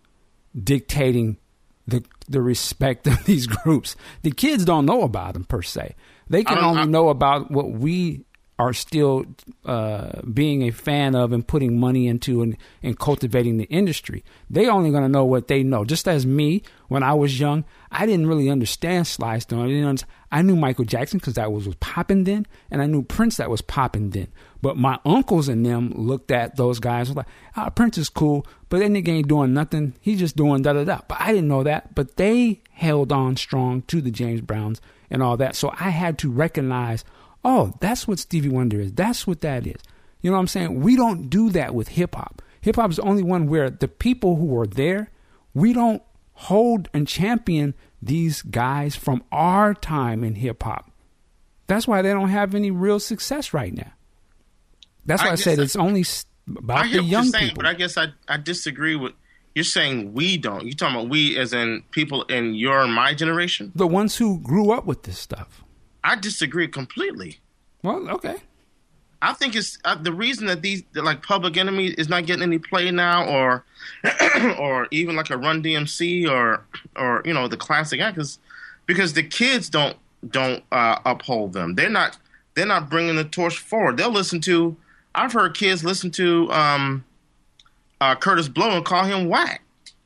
S2: dictating the the respect of these groups. The kids don't know about them per se. They can
S3: I don't-
S2: only
S3: I-
S2: know about what we are still uh, being a fan of and putting money into and, and cultivating the industry. They only going to know what they know. Just as me, when I was young, I didn't really understand Sly Stone. I, didn't understand, I knew Michael Jackson because that was, was popping then, and I knew Prince that was popping then. But my uncles and them looked at those guys and was like, ah, Prince is cool, but that nigga ain't doing nothing. He's just doing da-da-da. But I didn't know that. But they held on strong to the James Browns and all that. So I had to recognize, oh, that's what Stevie Wonder is. That's what that is. You know what I'm saying? We don't do that with hip hop. Hip hop is the only one where the people who are there, we don't hold and champion these guys from our time in hip hop. That's why they don't have any real success right now. That's why I,
S3: I
S2: said
S3: guess
S2: it's only s- about
S3: I hear
S2: the
S3: what
S2: young
S3: you're saying,
S2: people.
S3: but I guess I, I disagree with, you're saying we don't. You're talking about we as in people in your and my generation?
S2: The ones who grew up with this stuff.
S3: I disagree completely.
S2: Well, okay.
S3: I think it's uh, the reason that these that, like Public Enemy is not getting any play now, or or even like a Run D M C or or you know the classic actors, because the kids don't don't uh, uphold them. They're not they're not bringing the torch forward. They'll listen to. I've heard kids listen to um, uh, Curtis Blow and call him whack.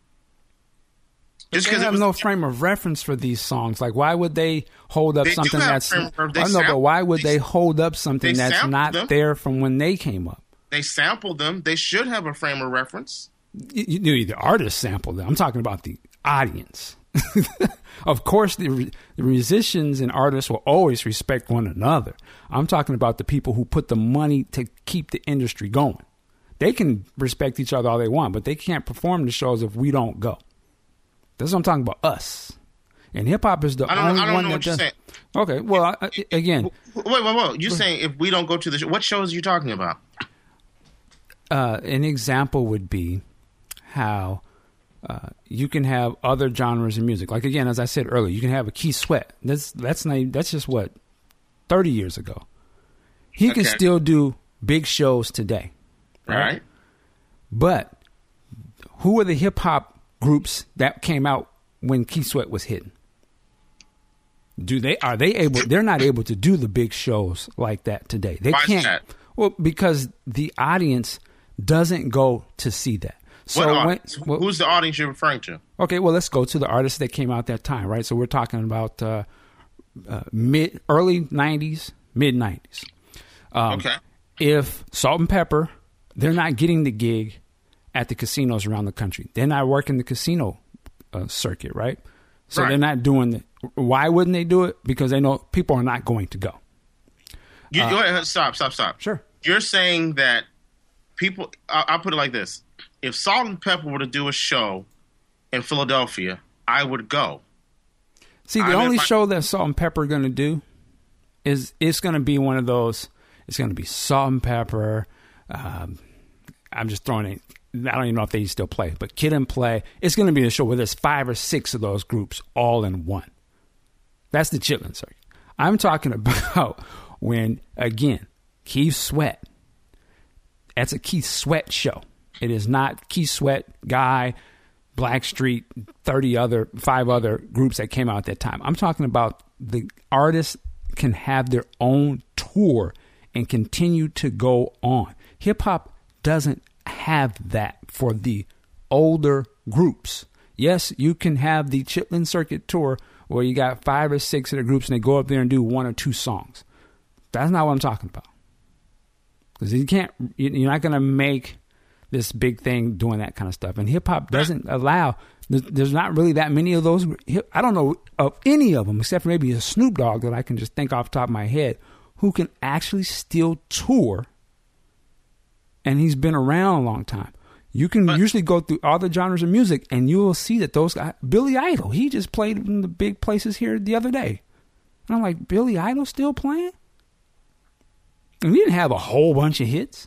S3: Just
S2: They
S3: because it
S2: have
S3: was
S2: no frame of reference for these songs. Like, why would they hold up
S3: They do
S2: something
S3: have
S2: that's?
S3: frame of- they
S2: I know, but
S3: sample-
S2: why would
S3: they-
S2: they hold up something
S3: they
S2: that's
S3: sample
S2: not
S3: them.
S2: there from when they came up?
S3: they sampled them. They should have a frame of reference.
S2: You, you know, the artists sampled them. I'm talking about the audience. Of course, the, the musicians and artists will always respect one another. I'm talking about the people who put the money to keep the industry going. They can respect each other all they want, but they can't perform the shows if we don't go. That's what I'm talking about, us. And hip hop is the
S3: I don't,
S2: only
S3: I don't
S2: one
S3: know
S2: that
S3: what you're
S2: does.
S3: saying.
S2: Okay, well, I, I- again,
S3: Wait, wait, wait. You're saying if we don't go to the show, what shows are you talking about?
S2: uh, an example would be how uh, you can have other genres of music. Like, again, as I said earlier, you can have a Keith Sweat. That's that's not, that's just what thirty years ago. He can
S3: Okay.
S2: still do big shows today,
S3: All right.
S2: but who are the hip hop groups that came out when Keith Sweat was hitting? Do they are they able? They're not able to do the big shows like that today. They
S3: Why is
S2: can't.
S3: that?
S2: Well, because the audience doesn't go to see that. So
S3: What
S2: when,
S3: audience?
S2: well,
S3: Who's the audience you're referring to?
S2: okay, well, let's go to the artists that came out that time, right? So we're talking about uh, uh, mid, early nineties, mid nineties. Um,
S3: Okay.
S2: If Salt and Pepper, they're not getting the gig at the casinos around the country. They're not working the casino uh, circuit, right? So
S3: Right.
S2: they're not doing the. Why wouldn't they do it? Because they know people are not going to go.
S3: You, go ahead. Stop, stop, stop.
S2: Uh, Sure.
S3: You're saying that people, I- I'll put it like this. If Salt and Pepper were to do a show in Philadelphia, I would go.
S2: See, the
S3: I mean,
S2: only
S3: if I-
S2: show that Salt and Pepper are going to do is it's going to be one of those. It's going to be Salt and Pepper. Um, I'm just throwing it. I don't even know if they still play, but Kid and Play. It's going to be a show where there's five or six of those groups all in one. That's the Chitlin circuit. I'm talking about when, again, Keith Sweat. That's a Keith Sweat show. It is not Keith Sweat, Guy, Blackstreet, thirty other, five other groups that came out at that time. I'm talking about the artists can have their own tour and continue to go on. Hip hop doesn't have that for the older groups. Yes, you can have the Chitlin Circuit tour where you got five or six of the groups and they go up there and do one or two songs. That's not what I'm talking about. because you can't. You're not going to make this big thing doing that kind of stuff. And hip hop doesn't allow. There's not really that many of those. I don't know of any of them except for maybe a Snoop Dogg that I can just think off the top of my head who can actually still tour. And he's been around a long time. You can but, usually go through all the genres of music and you will see that those guys, Billy Idol, he just played in the big places here the other day. And I'm like, Billy Idol still playing? And we didn't have a whole bunch of hits.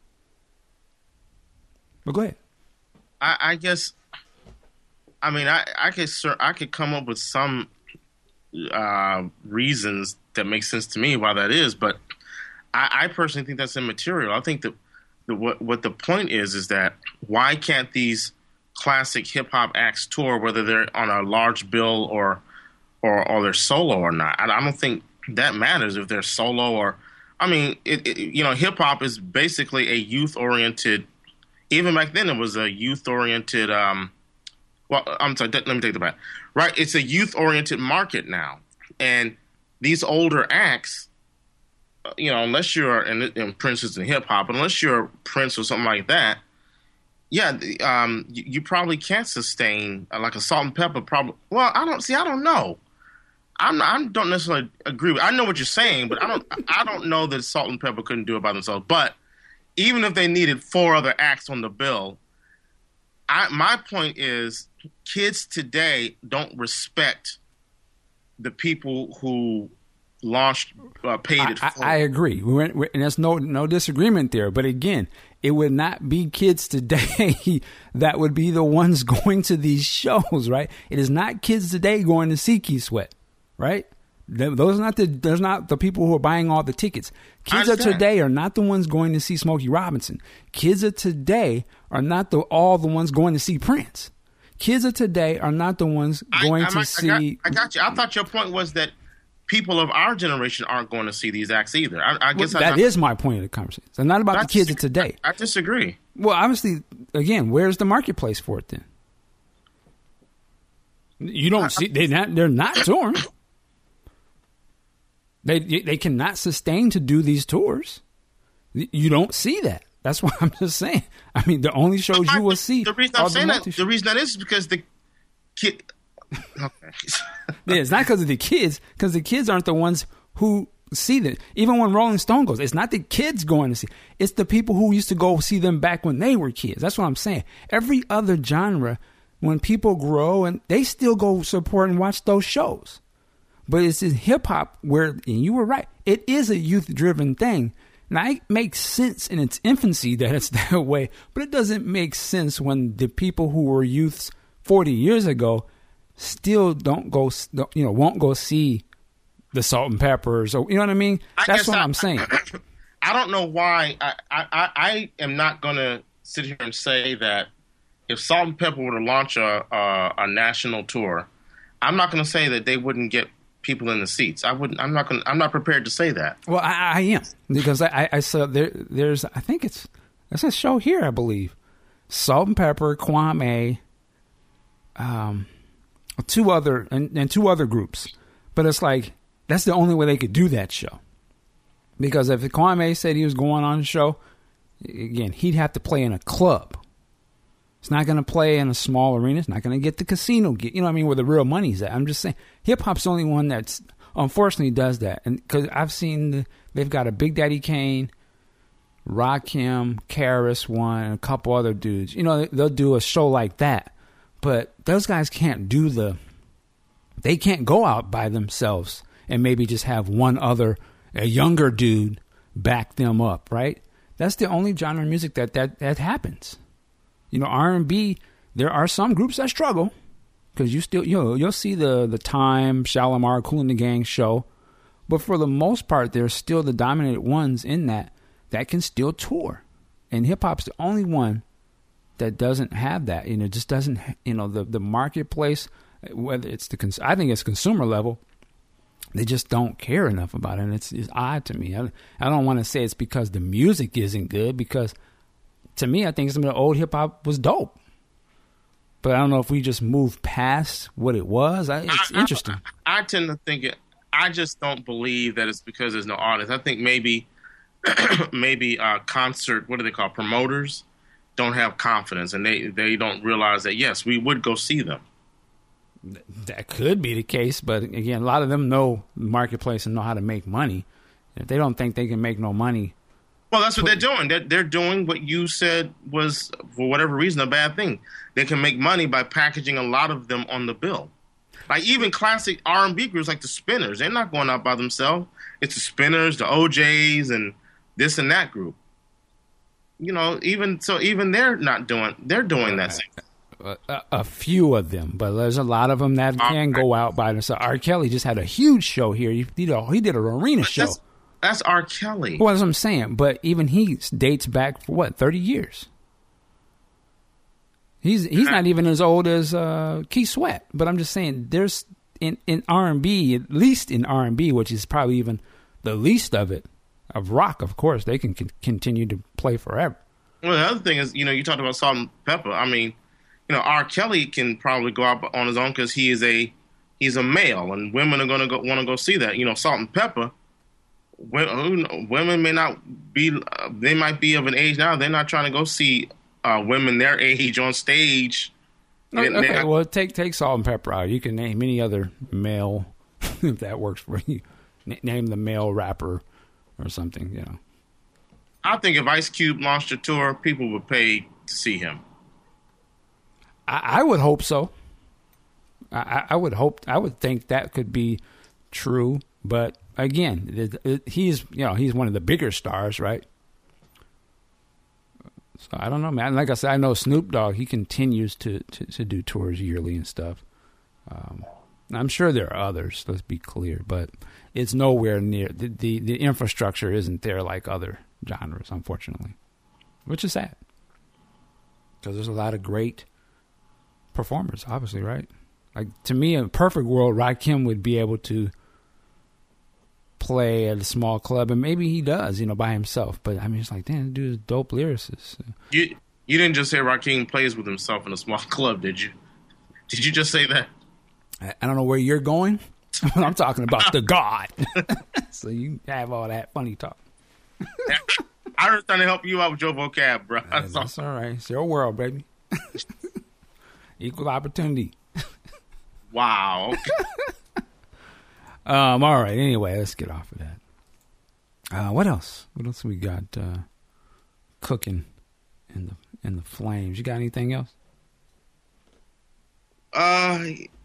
S2: But go ahead.
S3: I, I guess, I mean, I, I could I could come up with some uh, reasons that make sense to me why that is, but I, I personally think that's immaterial. I think that the, what what the point is is that why can't these classic hip hop acts tour, whether they're on a large bill or or, or they're solo or not? I, I don't think that matters if they're solo or. I mean, it, it, you know, hip hop is basically a youth oriented. Even back then, it was a youth-oriented. Um, well, I'm sorry. Let me take that back. Right, it's a youth-oriented market now, and these older acts, you know, unless you're and, and Prince is in hip hop, unless you're Prince or something like that, yeah, um, you, you probably can't sustain uh, like a Salt and Pepper. Probably. Well, I don't see. I don't know. I'm. I don't necessarily agree with. I know what you're saying, but I don't. I don't know that Salt and Pepper couldn't do it by themselves, but. Even if they needed four other acts on the bill, I, my point is kids today don't respect the people who launched, uh, paid it
S2: I,
S3: for.
S2: I, I agree. We're, we're, and there's no no disagreement there. But again, it would not be kids today that would be the ones going to these shows, right? It is not kids today going to see Keith Sweat, right? Those are not the those not the people who are buying all the tickets. Kids of today are not the ones going to see Smokey Robinson. Kids of today are not the all the ones going to see Prince. Kids of today are not the ones going I, I, to I, see.
S3: I got, I got you. I thought your point was that people of our generation aren't going to see these acts either. I, I guess
S2: well, that
S3: not,
S2: is my point of the conversation. It's not about the kids of today.
S3: I, I disagree.
S2: Well, obviously, again, where's the marketplace for it then? You don't I, see they not they're not touring. They they cannot sustain to do these tours. You don't see that. That's what I'm just saying. I mean, the only shows you will see.
S3: The reason I'm saying that, the reason that is because the kid. Okay.
S2: Yeah, it's not because of the kids, because the kids aren't the ones who see them. Even when Rolling Stone goes, it's not the kids going to see. It's the people who used to go see them back when they were kids. That's what I'm saying. Every other genre, when people grow, and they still go support and watch those shows. But it's in hip hop where, and you were right, it is a youth driven thing. Now, it makes sense in its infancy that it's that way, but it doesn't make sense when the people who were youths forty years ago still don't go, you know, won't go see the Salt and Peppers, or you know what I mean? That's what I, I'm saying.
S3: I don't know why. I, I, I am not going to sit here and say that if Salt and Pepper were to launch a, a, a national tour, I'm not going to say that they wouldn't get people in the seats. I wouldn't. I'm not going. I'm not prepared to say that.
S2: Well, I, I am because I, I saw there. There's. I think it's. There's a show here. I believe Salt and Pepper, Kwame, um, two other and, and two other groups. But it's like that's the only way they could do that show. Because if Kwame said he was going on a show, again, he'd have to play in a club. It's not going to play in a small arena. It's not going to get the casino get, you know what I mean, where the real money's at. I'm just saying, hip hop's the only one that's unfortunately does that. And because I've seen the, they've got a Big Daddy Kane, Rakim, Karis one, and a couple other dudes. You know, they'll do a show like that, but those guys can't do the. They can't go out by themselves and maybe just have one other, a younger dude, back them up. Right? That's the only genre of music that that that happens. You know, R and B, there are some groups that struggle because you still, you know, you'll see the the Time, Shalimar, Kool and the Gang show. But for the most part, there's still the dominant ones in that that can still tour. And hip hop's the only one that doesn't have that. You know, just doesn't, you know, the, the marketplace, whether it's the, cons- I think it's consumer level, they just don't care enough about it. And it's, it's odd to me. I, I don't want to say it's because the music isn't good, because to me, I think some of the old hip hop was dope, but I don't know if we just moved past what it was. I, it's
S3: I,
S2: interesting.
S3: I, I tend to think it. I just don't believe that it's because there's no artists. I think maybe maybe uh, concert, what do they call, promoters, don't have confidence, and they, they don't realize that, yes, we would go see them.
S2: That could be the case, but again, a lot of them know the marketplace and know how to make money. If they don't think they can make no money.
S3: Well, that's what they're doing. They're, they're doing what you said was, for whatever reason, a bad thing. They can make money by packaging a lot of them on the bill. Like even classic R and B groups like the Spinners, they're not going out by themselves. It's the Spinners, the O Js, and this and that group. You know, even so, even they're not doing. They're doing that same thing.
S2: A, a few of them, but there's a lot of them that can go out by themselves. R. Kelly just had a huge show here. He did, a, he did an arena show.
S3: That's, that's R. Kelly.
S2: Well, that's what I'm saying. But even he dates back for what, thirty years? He's he's not even as old as uh, Keith Sweat. But I'm just saying, there's in in R and B, at least in R and B, which is probably even the least of it. Of rock, of course, they can c- continue to play forever.
S3: Well, the other thing is, you know, you talked about Salt and Pepper. I mean, you know, R. Kelly can probably go out on his own because he is a he's a male, and women are going to go want to go see that. You know, Salt and Pepper. Women, women may not be. Uh, they might be of an age now. They're not trying to go see uh, women their age on stage.
S2: Okay, okay not, well, take take Salt and Pepper out. You can name any other male if that works for you. N- name the male rapper. Or something, you know.
S3: I think if Ice Cube launched a tour, people would pay to see him.
S2: I, I would hope so. I, I would hope. I would think that could be true. But again, it, it, he's you know he's one of the bigger stars, right? So I don't know, man. Like I said, I know Snoop Dogg. He continues to to, to do tours yearly and stuff. Um, I'm sure there are others. Let's be clear, but. It's nowhere near the, the the infrastructure isn't there like other genres, unfortunately, which is sad because there's a lot of great performers, obviously, right? Like to me, in a perfect world, Rakim would be able to play at a small club, and maybe he does, you know, by himself. But I mean, it's like, damn, the dude's dope lyricist.
S3: You you didn't just say Rakim plays with himself in a small club, did you? Did you just say that?
S2: I, I don't know where you're going. I'm talking about the God. So you have all that funny talk.
S3: I was trying to help you out with your vocab, bro.
S2: Yeah, that's, that's all right. It's your world, baby. Equal opportunity.
S3: Wow. Okay.
S2: um. All right. Anyway, let's get off of that. Uh, what else? What else we got uh, cooking in the in the flames? You got anything else?
S3: Uh.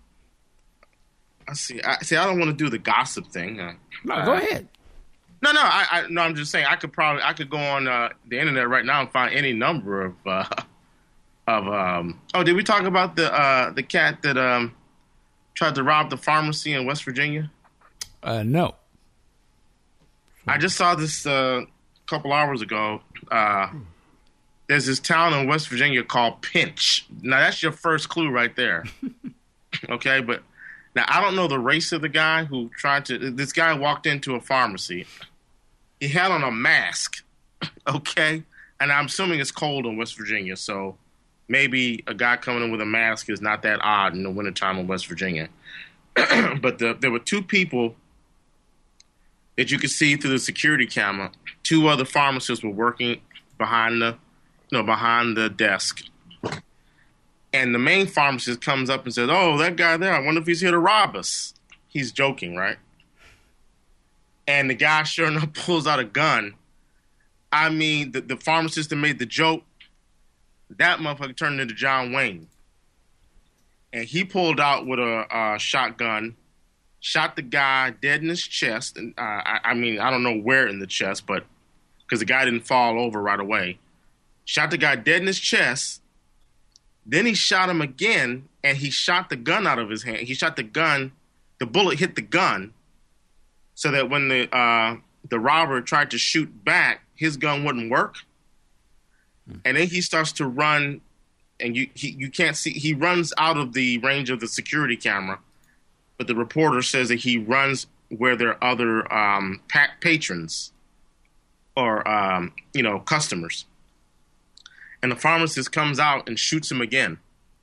S3: I see. I see. I don't want to do the gossip thing. Uh,
S2: no, go ahead.
S3: No, no. I, I, no. I'm just saying. I could probably. I could go on uh, the internet right now and find any number of. Uh, of. Um, oh, did we talk about the uh, the cat that um, tried to rob the pharmacy in West Virginia?
S2: Uh, no.
S3: I just saw this uh, a couple hours ago. Uh, there's this town in West Virginia called Pinch. Now that's your first clue right there. Okay, but. Now, I don't know the race of the guy who tried to... This guy walked into a pharmacy. He had on a mask, okay? And I'm assuming it's cold in West Virginia, so maybe a guy coming in with a mask is not that odd in the wintertime in West Virginia. But the, there were two people that you could see through the security camera. Two other pharmacists were working behind the, you know, behind the desk. And the main pharmacist comes up and says, "Oh, that guy there, I wonder if he's here to rob us." He's joking, right? And the guy sure enough pulls out a gun. I mean, the, the pharmacist that made the joke, that motherfucker turned into John Wayne. And he pulled out with a uh, shotgun, shot the guy dead in his chest. And uh, I, I mean, I don't know where in the chest, but because the guy didn't fall over right away. Shot the guy dead in his chest. Then he shot him again, and he shot the gun out of his hand. He shot the gun. The bullet hit the gun, so that when the uh, the robber tried to shoot back, his gun wouldn't work. Hmm. And then he starts to run, and you he, you can't see. He runs out of the range of the security camera, but the reporter says that he runs where there are other um, pa- patrons or um, you know customers. And the pharmacist comes out and shoots him again.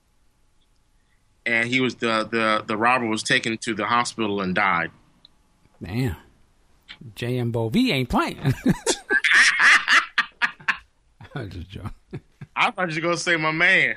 S3: And he was the, the, the robber was taken to the hospital and died.
S2: Damn. J M Bovee ain't playing. I'm just joking.
S3: I thought you were gonna say my man.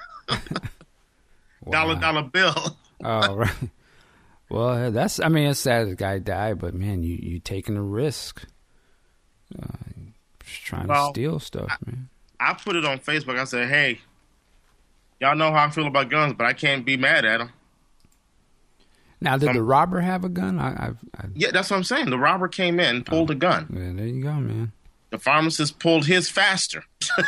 S2: Wow.
S3: Dollar dollar bill.
S2: Oh, right. Well, that's, I mean, it's sad the guy died, but man, you, you taking a risk. Uh, just trying
S3: Well,
S2: to steal stuff,
S3: I,
S2: man.
S3: I put it on Facebook. I said, hey, y'all know how I feel about guns, but I can't be mad at them.
S2: Now, did
S3: um,
S2: the robber have a gun? I, I've, I,
S3: Yeah, that's what I'm saying. The robber came in and pulled
S2: oh,
S3: a gun.
S2: Yeah, there you go, man.
S3: The pharmacist pulled his faster.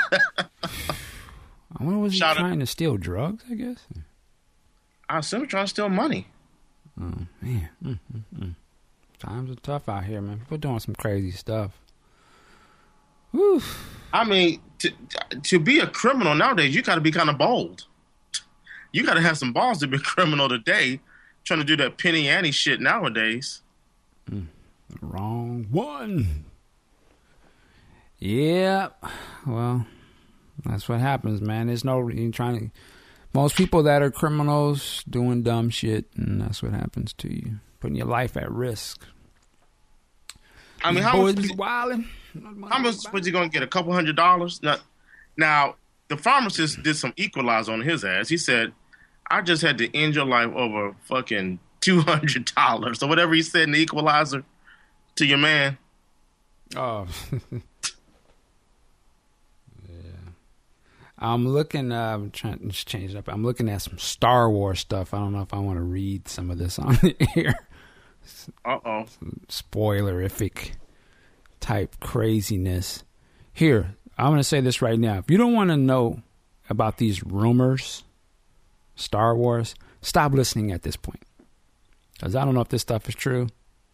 S2: I wonder, was he
S3: Shout
S2: trying
S3: out.
S2: to steal drugs, I guess?
S3: I assume he's trying to steal money.
S2: Oh, man. Mm, mm, mm. Times are tough out here, man. People doing some crazy stuff. Whew.
S3: I mean, to, to be a criminal nowadays, you got to be kind of bold. You got to have some balls to be a criminal today, trying to do that penny ante shit nowadays.
S2: Mm, wrong one. Yeah. Well, that's what happens, man. There's no you trying to. Most people that are criminals doing dumb shit, and that's what happens to you, putting your life at risk.
S3: I mean,
S2: These
S3: how
S2: boys
S3: much,
S2: be
S3: was,
S2: wilding.
S3: how much was he going to get? A couple hundred dollars? Now, now, the pharmacist did some equalize on his ass. He said, I just had to end your life over fucking two hundred dollars or whatever he said in the equalizer to your man.
S2: Oh. Yeah. I'm looking, uh, I'm trying to just change it up. I'm looking at some Star Wars stuff. I don't know if I want to read some of this on the air.
S3: Uh-oh.
S2: Spoilerific type craziness. Here, I'm going to say this right now. If you don't want to know about these rumors, Star Wars, stop listening at this point. Because I don't know if this stuff is true.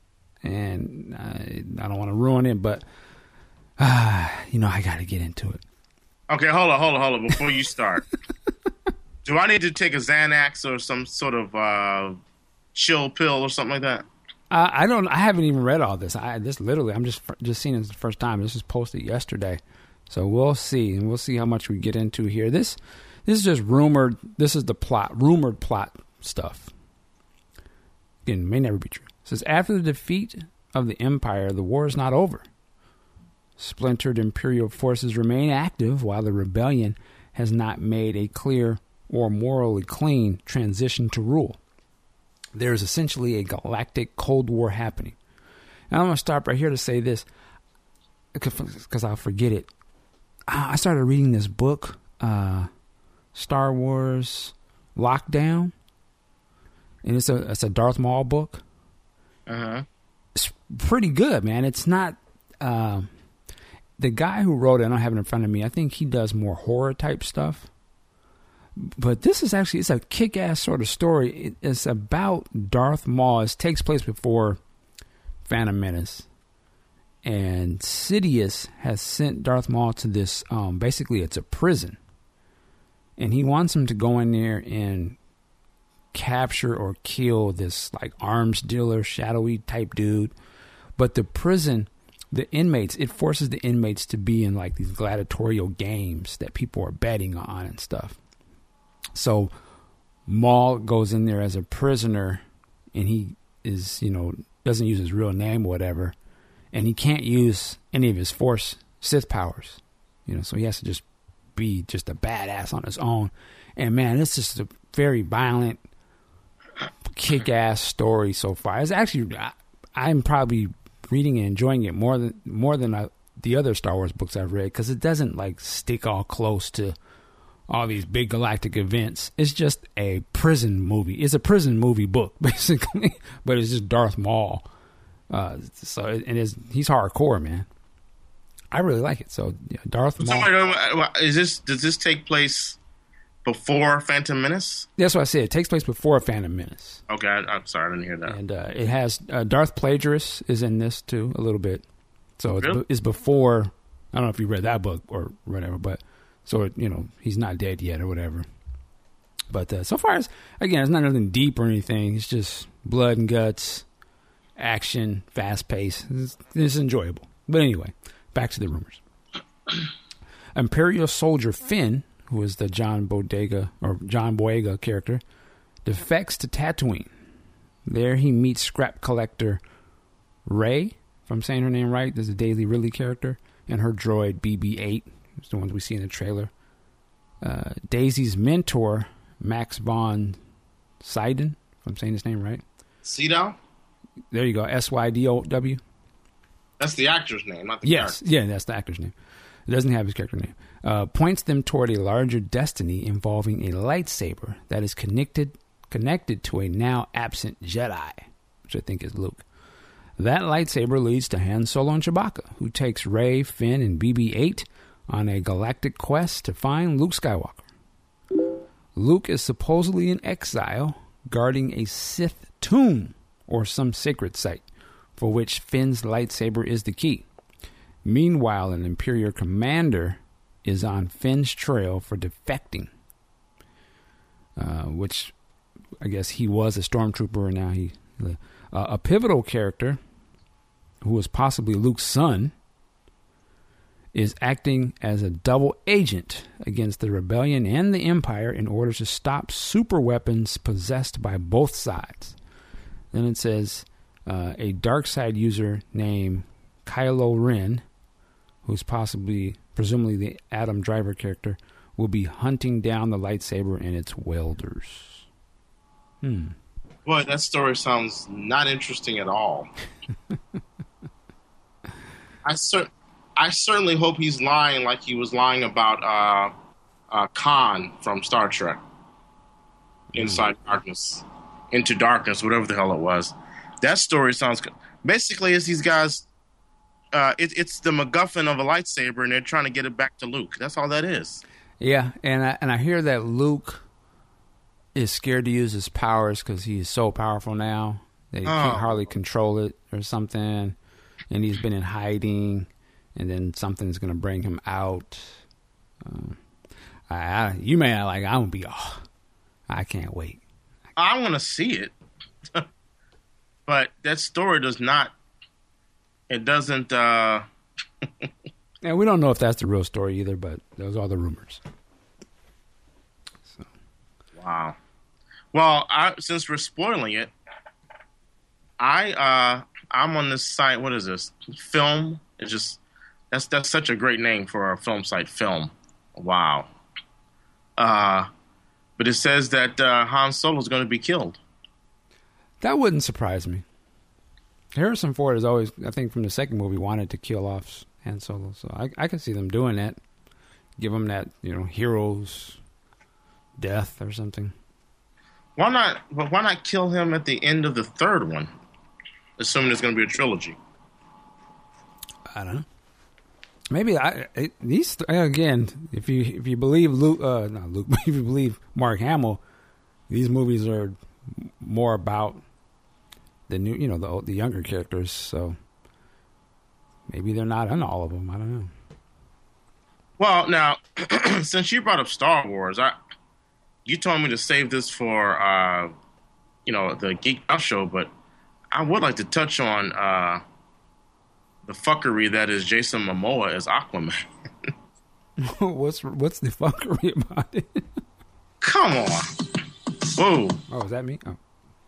S2: And I, I don't want to ruin it, but, uh, you know, I got to get into it.
S3: Okay, hold on, hold on, hold on. Before you start, do I need to take a Xanax or some sort of uh, chill pill or something like that?
S2: Uh, I don't. I haven't even read all this. I this literally. I'm just just seeing this the first time. This was posted yesterday, so we'll see, and we'll see how much we get into here. This this is just rumored. This is the plot, rumored plot stuff. Again, may never be true. It says after the defeat of the Empire, the war is not over. Splintered Imperial forces remain active, while the rebellion has not made a clear or morally clean transition to rule. There's essentially a galactic Cold War happening. And I'm going to stop right here to say this, because I'll forget it. I started reading this book, uh, Star Wars Lockdown, and it's a it's a Darth Maul book.
S3: Uh-huh.
S2: It's pretty good, man. It's not... Uh, the guy who wrote it, I don't have it in front of me, I think he does more horror type stuff. But this is actually, it's a kick-ass sort of story. It, it's about Darth Maul. It takes place before Phantom Menace. And Sidious has sent Darth Maul to this, um, basically it's a prison. And he wants him to go in there and capture or kill this like arms dealer, shadowy type dude. But the prison, the inmates, it forces the inmates to be in like these gladiatorial games that people are betting on and stuff. So Maul goes in there as a prisoner, and he is, you know, doesn't use his real name or whatever, and he can't use any of his Force Sith powers, you know, so he has to just be just a badass on his own. And man, it's just a very violent, kick-ass story so far. It's actually, I, I'm probably reading and enjoying it more than more than I, the other Star Wars books I've read, because it doesn't like stick all close to all these big galactic events. It's just a prison movie. It's a prison movie book, basically, but it's just Darth Maul. Uh, so it, it is. He's hardcore, man. I really like it. So yeah, Darth Maul.
S3: So, is this does this take place before Phantom Menace?
S2: That's what I said. It takes place before Phantom Menace.
S3: Okay, I, I'm sorry, I didn't hear that.
S2: And uh, it has uh, Darth Plagueis is in this too a little bit. So it's,
S3: Really?
S2: it's before. I don't know if you read that book or whatever, but. So, you know, he's not dead yet or whatever. But uh, so far, as again, it's not nothing deep or anything. It's just blood and guts, action, fast pace. It's, it's enjoyable. But anyway, back to the rumors. Imperial soldier Finn, who is the John Bodega or John Boyega character, defects to Tatooine. There he meets scrap collector Rey, if I'm saying her name right. There's a Daisy Ridley character. and her droid B B eight. It's the ones we see in the trailer. Uh, Daisy's mentor, Max von Sydow, if I'm saying his name right.
S3: Sydow?
S2: There you go, S Y D O W.
S3: That's the actor's name, not the
S2: yes,
S3: character.
S2: Yeah, that's the actor's name. It doesn't have his character name. Uh, points them toward a larger destiny involving a lightsaber that is connected connected to a now absent Jedi, which I think is Luke. That lightsaber leads to Han Solo and Chewbacca, who takes Rey, Finn, and B B eight on a galactic quest to find Luke Skywalker. Luke is supposedly in exile, guarding a Sith tomb or some sacred site, for which Finn's lightsaber is the key. Meanwhile, an Imperial commander is on Finn's trail for defecting, uh, which I guess he was a stormtrooper, and now he... Uh, a pivotal character, who was possibly Luke's son, is acting as a double agent against the rebellion and the Empire in order to stop super weapons possessed by both sides. Then it says uh, a dark side user named Kylo Ren, who's possibly, presumably the Adam Driver character, will be hunting down the lightsaber and its wielders. Hmm.
S3: Boy, that story sounds not interesting at all. I cer- I certainly hope he's lying like he was lying about uh, uh, Khan from Star Trek. Inside mm. Darkness. Into Darkness, whatever the hell it was. That story sounds... Basically, it's these guys... Uh, it, it's the MacGuffin of a lightsaber, and they're trying to get it back to Luke. That's all that is.
S2: Yeah, and I, and I hear that Luke is scared to use his powers because he is so powerful now that he oh. can't hardly control it or something, and he's been in hiding, and then something's going to bring him out. Um, I, I, you may not like. I'm gonna be. Oh, I can't wait.
S3: I want to see it, but that story does not. It doesn't. Uh...
S2: And we don't know if that's the real story either, but those are the rumors. So.
S3: Wow. Well, I, since we're spoiling it, I uh, I'm on this site. What is this? Film. It's just that's that's such a great name for a film site. Film. Wow. Uh, but it says that uh, Han Solo is going to be killed.
S2: That wouldn't surprise me. Harrison Ford has always, I think, from the second movie, wanted to kill off Han Solo. So I, I can see them doing that. Give him that, you know, hero's death or something.
S3: Why not? But why not kill him at the end of the third one? Assuming there's going to be a trilogy.
S2: I don't know. Maybe I it, these again. If you if you believe Luke, uh, not Luke, but if you believe Mark Hamill, these movies are more about the new, you know, the the younger characters. So maybe they're not in all of them. I don't know.
S3: Well, now since you brought up Star Wars, I. You told me to save this for, uh, you know, the Geek Out show, but I would like to touch on uh, the fuckery that is Jason Momoa as Aquaman.
S2: what's what's the fuckery about it?
S3: Come on. Whoa.
S2: Oh, is that me? Oh.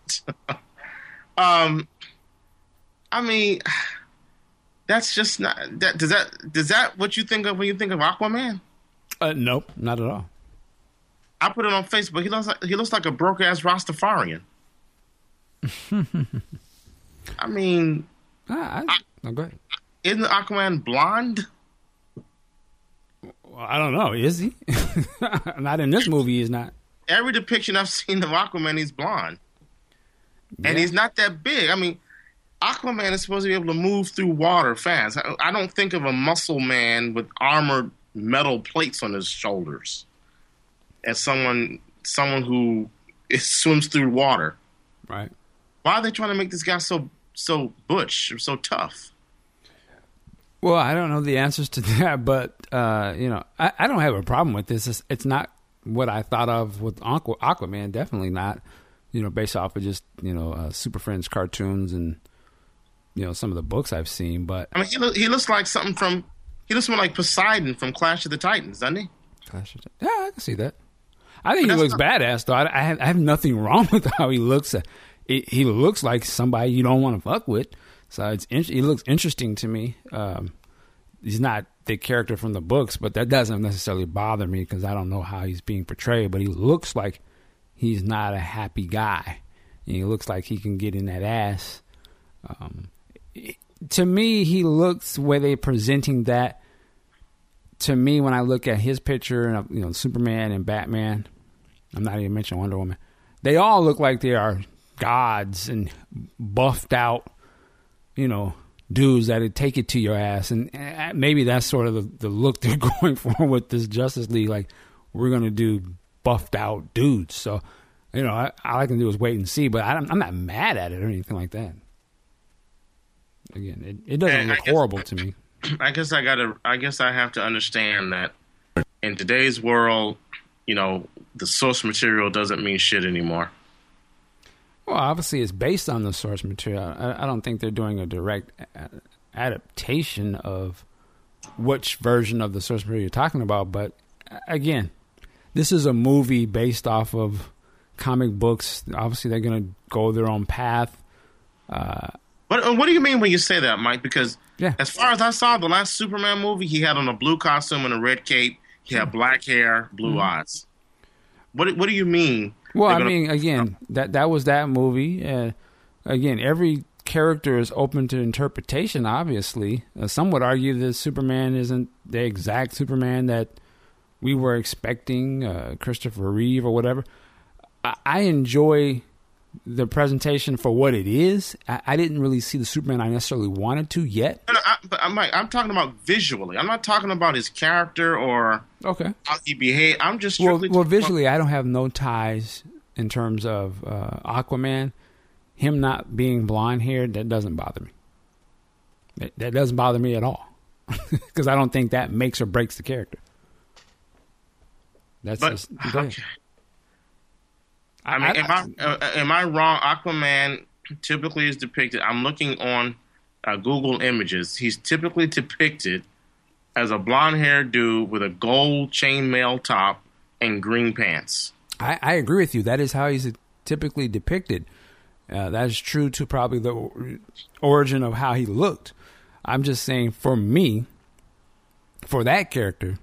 S3: um, I mean, that's just not that. Does that does that what you think of when you think of Aquaman?
S2: Uh, nope, not at all.
S3: I put it on Facebook. He looks like he looks like a broke ass Rastafarian. I mean,
S2: ah, I, no, go ahead.
S3: Isn't Aquaman blonde?
S2: Well, I don't know. Is he? Not in this movie. He's not.
S3: Every depiction I've seen of Aquaman, he's blonde, yeah. And he's not that big. I mean, Aquaman is supposed to be able to move through water fast. I, I don't think of a muscle man with armored metal plates on his shoulders as someone someone who is, swims through water.
S2: Right.
S3: Why are they trying to make this guy so so butch or so tough?
S2: Well, I don't know the answers to that, but uh, you know, I, I don't have a problem with this. It's, it's not what I thought of with Aqu- Aquaman. Definitely not. You know, based off of just you know uh, Super Friends cartoons and you know some of the books I've seen. But
S3: I mean, he, lo- he looks like something from he looks more like Poseidon from Clash of the Titans, doesn't he?
S2: Clash of the Yeah, I can see that. I think he looks not- badass though. I, I, have, I have nothing wrong with how he looks. It, he looks like somebody you don't want to fuck with. So it's he looks interesting to me. Um, he's not the character from the books, but that doesn't necessarily bother me because I don't know how he's being portrayed. But he looks like he's not a happy guy. And he looks like he can get in that ass. Um, it, to me, he looks where they're presenting that. To me, when I look at his picture and you know Superman and Batman, I'm not even mentioning Wonder Woman. They all look like they are gods and buffed out, you know, dudes that'd take it to your ass. And maybe that's sort of the, the look they're going for with this Justice League. Like, we're going to do buffed out dudes. So, you know, I, all I can do is wait and see. But I'm, I'm not mad at it or anything like that. Again, it, it doesn't
S3: And
S2: look
S3: I guess-
S2: horrible to me.
S3: I guess I gotta. I guess I have to understand that in today's world, you know, the source material doesn't mean shit anymore.
S2: Well, obviously, it's based on the source material. I, I don't think they're doing a direct a- adaptation of which version of the source material you're talking about. But uh, again, this is a movie based off of comic books. Obviously, they're going to go their own path. Uh,
S3: What What do you mean when you say that, Mike? Because
S2: Yeah.
S3: as far as I saw, the last Superman movie, he had on a blue costume and a red cape. He had black hair, blue
S2: Mm-hmm.
S3: eyes. What What do you mean?
S2: Well,
S3: they're
S2: I
S3: gonna-
S2: mean, again, that that was that movie. Uh, again, every character is open to interpretation, obviously. Uh, some would argue that Superman isn't the exact Superman that we were expecting, uh, Christopher Reeve or whatever. I, I enjoy the presentation for what it is. I, I didn't really see the Superman I necessarily wanted to yet.
S3: No, no, I, but I'm like, I'm talking about visually. I'm not talking about his character or
S2: Okay.
S3: how he behaved. I'm just
S2: Well,
S3: strictly
S2: well,
S3: talking about-
S2: visually, I don't have no ties in terms of uh, Aquaman. Him not being blonde hair, that doesn't bother me. That, that doesn't bother me at all, because I don't think that makes or breaks the character. That's
S3: But
S2: just go ahead.
S3: okay. I mean, am I uh, am I wrong? Aquaman typically is depicted. I'm looking on uh, Google Images. He's typically depicted as a blonde-haired dude with a gold chainmail top and green pants.
S2: I, I agree with you. That is how he's typically depicted. Uh, that is true to probably the or- origin of how he looked. I'm just saying, for me, for that character,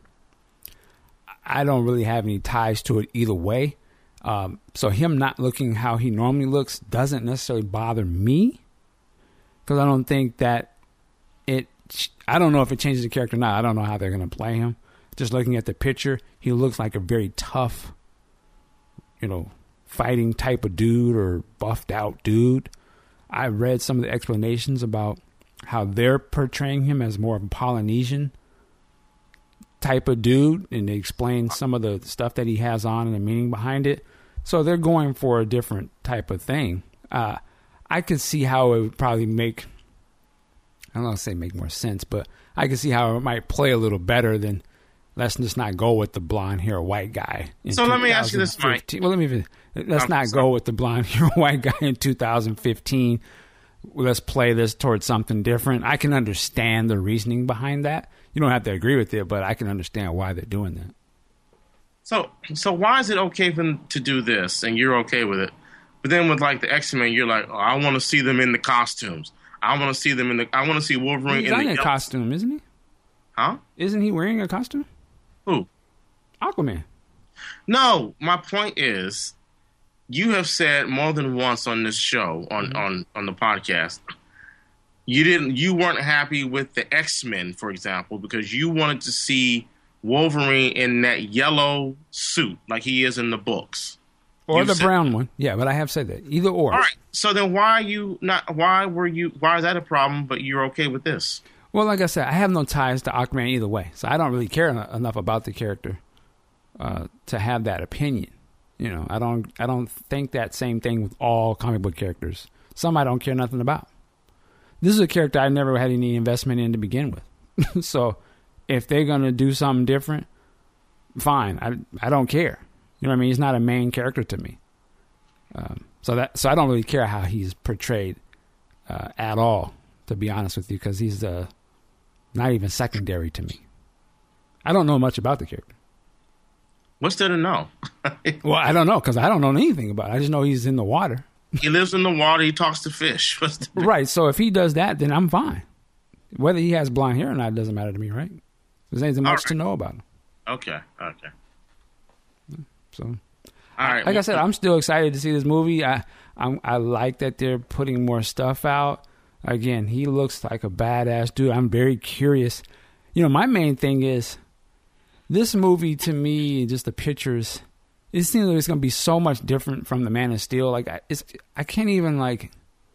S2: I don't really have any ties to it either way. Um, so him not looking how he normally looks doesn't necessarily bother me, because I don't think that it. I don't know if it changes the character or not. I don't know how they're going to play him. Just looking at the picture, he looks like a very tough, you know, fighting type of dude or buffed out dude. I read some of the explanations about how they're portraying him as more of a Polynesian type of dude, and they explain some of the stuff that he has on and the meaning behind it. So they're going for a different type of thing. Uh, I could see how it would probably make, I don't want to say make more sense, but I could see how it might play a little better than, let's just not go with the blonde hair white guy. in
S3: So let me ask you this, Mike.
S2: twenty fifteen. Well, let me, let's
S3: I'm
S2: not
S3: sorry.
S2: go with the blonde hair white guy in two thousand fifteen. Let's play this towards something different. I can understand the reasoning behind that. You don't have to agree with it, but I can understand why they're doing that.
S3: So, so why is it okay for them to do this, and you're okay with it? But then with like the X-Men, you're like, oh, I want to see them in the costumes. I want to see them in the. I want to see Wolverine
S2: He's
S3: in
S2: in
S3: the
S2: a
S3: yellow-
S2: costume, isn't he?
S3: Huh?
S2: Isn't he wearing a costume?
S3: Who?
S2: Aquaman.
S3: No, my point is, you have said more than once on this show, on, on, on the podcast, you didn't, you weren't happy with the X-Men, for example, because you wanted to see Wolverine in that yellow suit like he is in the books.
S2: Or
S3: You
S2: the
S3: said-
S2: brown one. Yeah, but I have said that. Either or.
S3: All right. So then why are you not, why were you, why is that a problem, but you're okay with this?
S2: Well, like I said, I have no ties to Aquaman either way, so I don't really care en- enough about the character uh, to have that opinion. You know, I don't, I don't think that same thing with all comic book characters. Some I don't care nothing about. This is a character I never had any investment in to begin with. So, if they're gonna do something different, fine. I, I don't care. You know what I mean? He's not a main character to me. Um, so that, so I don't really care how he's portrayed uh, at all, to be honest with you, because he's uh, not even secondary to me. I don't know much about the character.
S3: What's there to know?
S2: Well, I don't know, because I don't know anything about it. I just know he's in the water.
S3: He lives in the water. He talks to fish. What's the,
S2: Right, so if he does that, then I'm fine. Whether he has blonde hair or not doesn't matter to me, right? There's anything much
S3: right.
S2: to know about him.
S3: Okay, okay.
S2: So,
S3: all right.
S2: Like I said, I'm still excited to see this movie. I I'm, I like that they're putting more stuff out. Again, he looks like a badass dude. I'm very curious. You know, my main thing is this movie to me, just the pictures. It seems like it's going to be so much different from the Man of Steel. Like, I, it's, I can't even, like,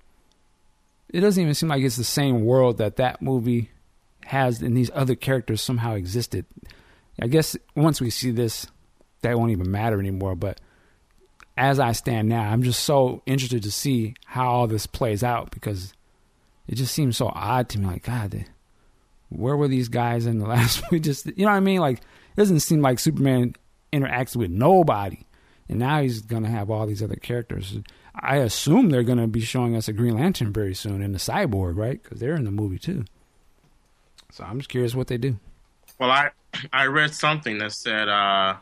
S2: it doesn't even seem like it's the same world that that movie has and these other characters somehow existed. I guess once we see this, that won't even matter anymore. But as I stand now, I'm just so interested to see how all this plays out because it just seems so odd to me. Like, God, where were these guys in the last movie? Just, you know what I mean? Like, it doesn't seem like Superman interacts with nobody, and now he's gonna have all these other characters. I assume they're gonna be showing us a Green Lantern very soon and the Cyborg, right? Because they're in the movie too. So I'm just curious what they do.
S3: Well, I I read something that said uh,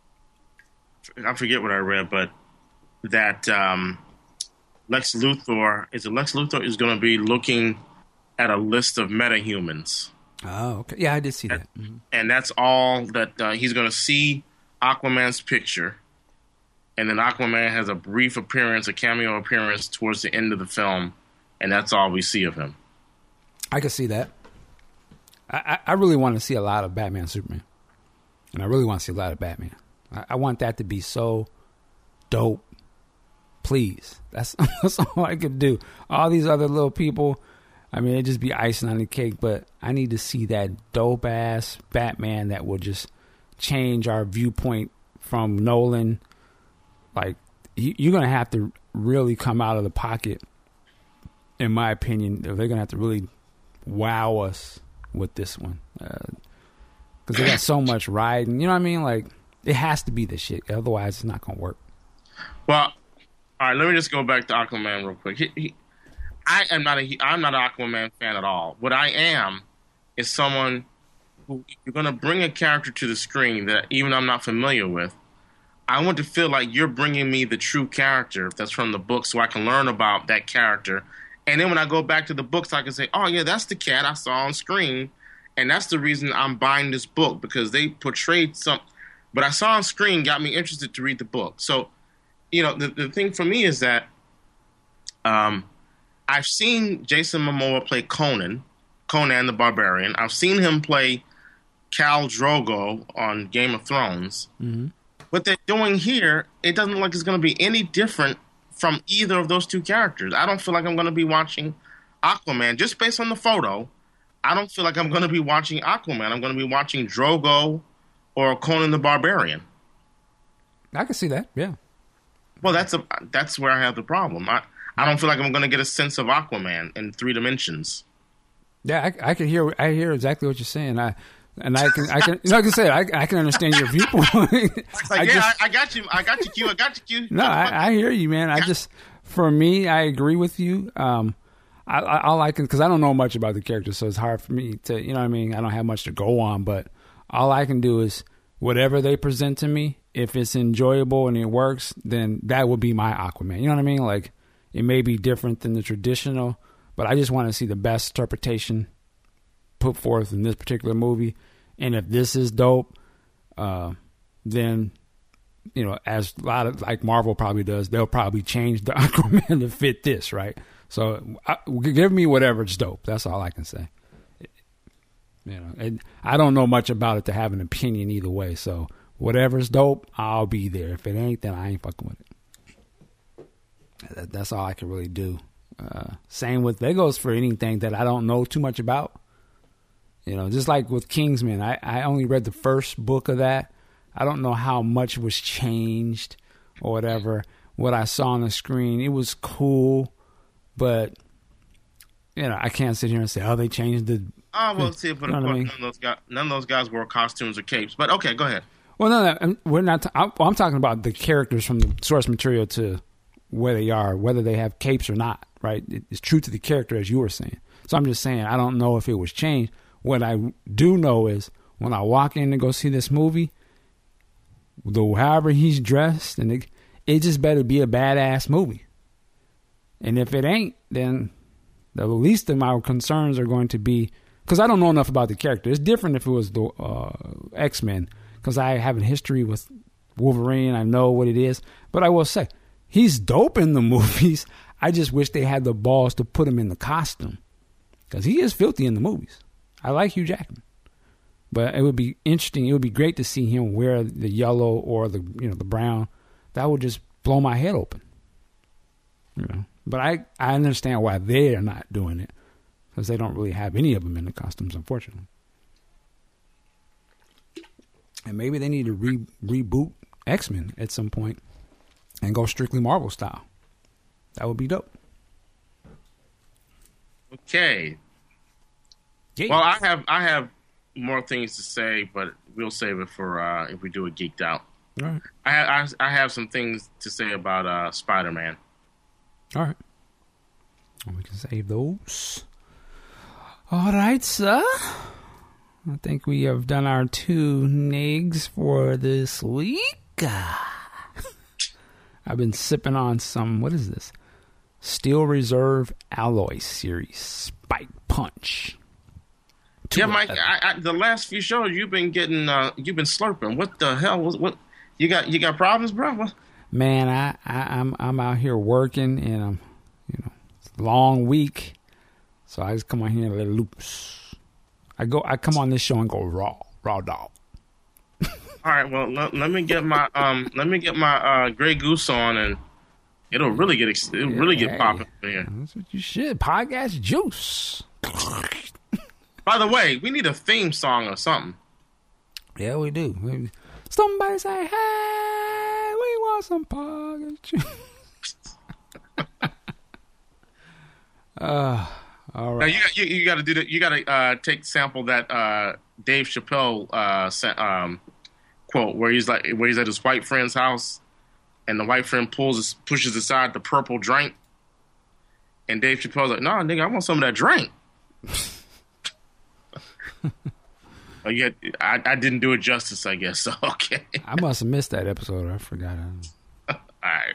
S3: I forget what I read, but that um, Lex Luthor is it Lex Luthor is going to be looking at a list of metahumans.
S2: Oh, okay. Yeah, I did see
S3: and,
S2: that. Mm-hmm.
S3: And that's all that uh, he's going to see. Aquaman's picture, and then Aquaman has a brief appearance, a cameo appearance towards the end of the film, and that's all we see of him.
S2: I can see that. I, I really want to see a lot of Batman, Superman, and I really want to see a lot of Batman. I, I want that to be so dope. Please, that's that's all I could do. All these other little people, I mean, it'd just be icing on the cake. But I need to see that dope ass Batman that will just change our viewpoint from Nolan. Like, you're going to have to really come out of the pocket, in my opinion. They're going to have to really wow us with this one. Because uh, they got so much riding. You know what I mean? Like, it has to be the shit. Otherwise, it's not going to work.
S3: Well, all right, let me just go back to Aquaman real quick. He, he, I am not a, I'm not an Aquaman fan at all. What I am is someone who, you're going to bring a character to the screen that even I'm not familiar with. I want to feel like you're bringing me the true character that's from the book so I can learn about that character. And then when I go back to the books, I can say, oh, yeah, that's the cat I saw on screen. And that's the reason I'm buying this book, because they portrayed some. But I saw on screen got me interested to read the book. So, you know, the, the thing for me is that um, I've seen Jason Momoa play Conan, Conan the Barbarian. I've seen him play Khal Drogo on Game of Thrones.
S2: Mm-hmm.
S3: What they're doing here, it doesn't look like it's going to be any different from either of those two characters. I don't feel like I'm going to be watching Aquaman. Just based on the photo, I don't feel like I'm going to be watching Aquaman. I'm going to be watching Drogo or Conan the Barbarian.
S2: I can see that, yeah.
S3: Well, that's a that's where I have the problem. I, I don't feel like I'm going to get a sense of Aquaman in three dimensions.
S2: Yeah, I, I can hear I hear exactly what you're saying. I and I can I can like I said I I can understand your viewpoint.
S3: Like,
S2: I
S3: yeah,
S2: just,
S3: I, I got you. I got you, Q. I got you, Q.
S2: No, I, I hear you, man. I just for me, I agree with you. Um, I, I all I can because I don't know much about the character, so it's hard for me to you know what I mean. I don't have much to go on, but all I can do is whatever they present to me. If it's enjoyable and it works, then that would be my Aquaman. You know what I mean? Like, it may be different than the traditional, but I just want to see the best interpretation put forth in this particular movie. And if this is dope, uh, then, you know, as a lot of, like Marvel probably does, they'll probably change the Aquaman to fit this, right? So I, give me whatever's dope. That's all I can say. You know, and I don't know much about it to have an opinion either way, so whatever's dope, I'll be there. If it ain't, then I ain't fucking with it. That, that's all I can really do. Uh, same with, that goes for anything that I don't know too much about. You know, just like with Kingsman, I, I only read the first book of that. I don't know how much was changed or whatever. What I saw on the screen, it was cool, but, you know, I can't sit here and say, oh, they changed the...
S3: Oh, well, see, but of course, I mean? none, of those guys, none of those guys wore costumes or capes. But, okay, go ahead.
S2: Well, no, no, we're not. T- I'm, well, I'm talking about the characters from the source material to where they are, whether they have capes or not. Right? It's true to the character, as you were saying. So I'm just saying, I don't know if it was changed. What I do know is when I walk in to go see this movie, the however he's dressed, and it, it just better be a badass movie. And if it ain't, then the least of my concerns are going to be because I don't know enough about the character. It's different if it was the uh, X-Men, because I have a history with Wolverine. I know what it is. But I will say, he's dope in the movies. I just wish they had the balls to put him in the costume, because he is filthy in the movies. I like Hugh Jackman. But it would be interesting. It would be great to see him wear the yellow or the you know the brown. That would just blow my head open. You know. But I, I understand why they are not doing it, because they don't really have any of them in the costumes, unfortunately. And maybe they need to re, reboot X-Men at some point and go strictly Marvel style. That would be dope.
S3: Okay.
S2: Yeah.
S3: Well, I have I have more things to say, but we'll save it for uh, if we do a geeked out.
S2: All right.
S3: I, I I have some things to say about uh, Spider-Man.
S2: All right. We can save those. All right, sir. I think we have done our two nigs for this week. I've been sipping on some, what is this? Steel Reserve Alloy Series Spike Punch. Two
S3: yeah, Mike. I, I, the last few shows you've been getting, uh, you've been slurping. What the hell? What, what you got? You got problems, bro? What?
S2: Man, I, I I'm I'm out here working, and I'm, you know, it's a long week, so I just come on here and let it loose. I go, I come on this show and go raw, raw dog.
S3: All right, well, let, let me get my um, let me get my uh, Grey Goose on, and it'll really get it'll yeah, really get popping here.
S2: That's what you should. Podcast juice.
S3: By the way, we need a theme song or something.
S2: Yeah, we do. Maybe. Somebody say, "Hey, we want some podcast juice." uh, all right.
S3: Now you got, you, you got to do that. You got to uh, take sample that uh, Dave Chappelle uh, sent, um, quote where he's like where he's at his white friend's house, and the white friend pulls pushes aside the purple drink, and Dave Chappelle's like, "No, nigga, I want some of that drink." Oh, yeah, I, I didn't do it justice, I guess. So okay,
S2: I must have missed that episode. I forgot.
S3: All right,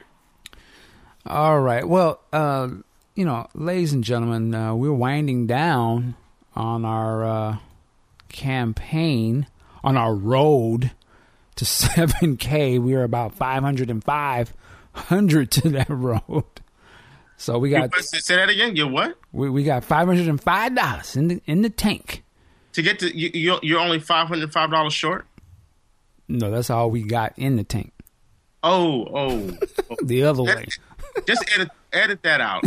S2: all right. Well, uh, you know, ladies and gentlemen, uh, we're winding down on our uh, campaign, on our road to seven K. We are about five hundred five hundred to that road. So we got.
S3: You, say that again. You what?
S2: We we got five hundred five dollars in the in the tank.
S3: To get to you, you're only five hundred five dollars short.
S2: No, that's all we got in the tank.
S3: Oh, oh, oh.
S2: The other way.
S3: Just edit, edit that out.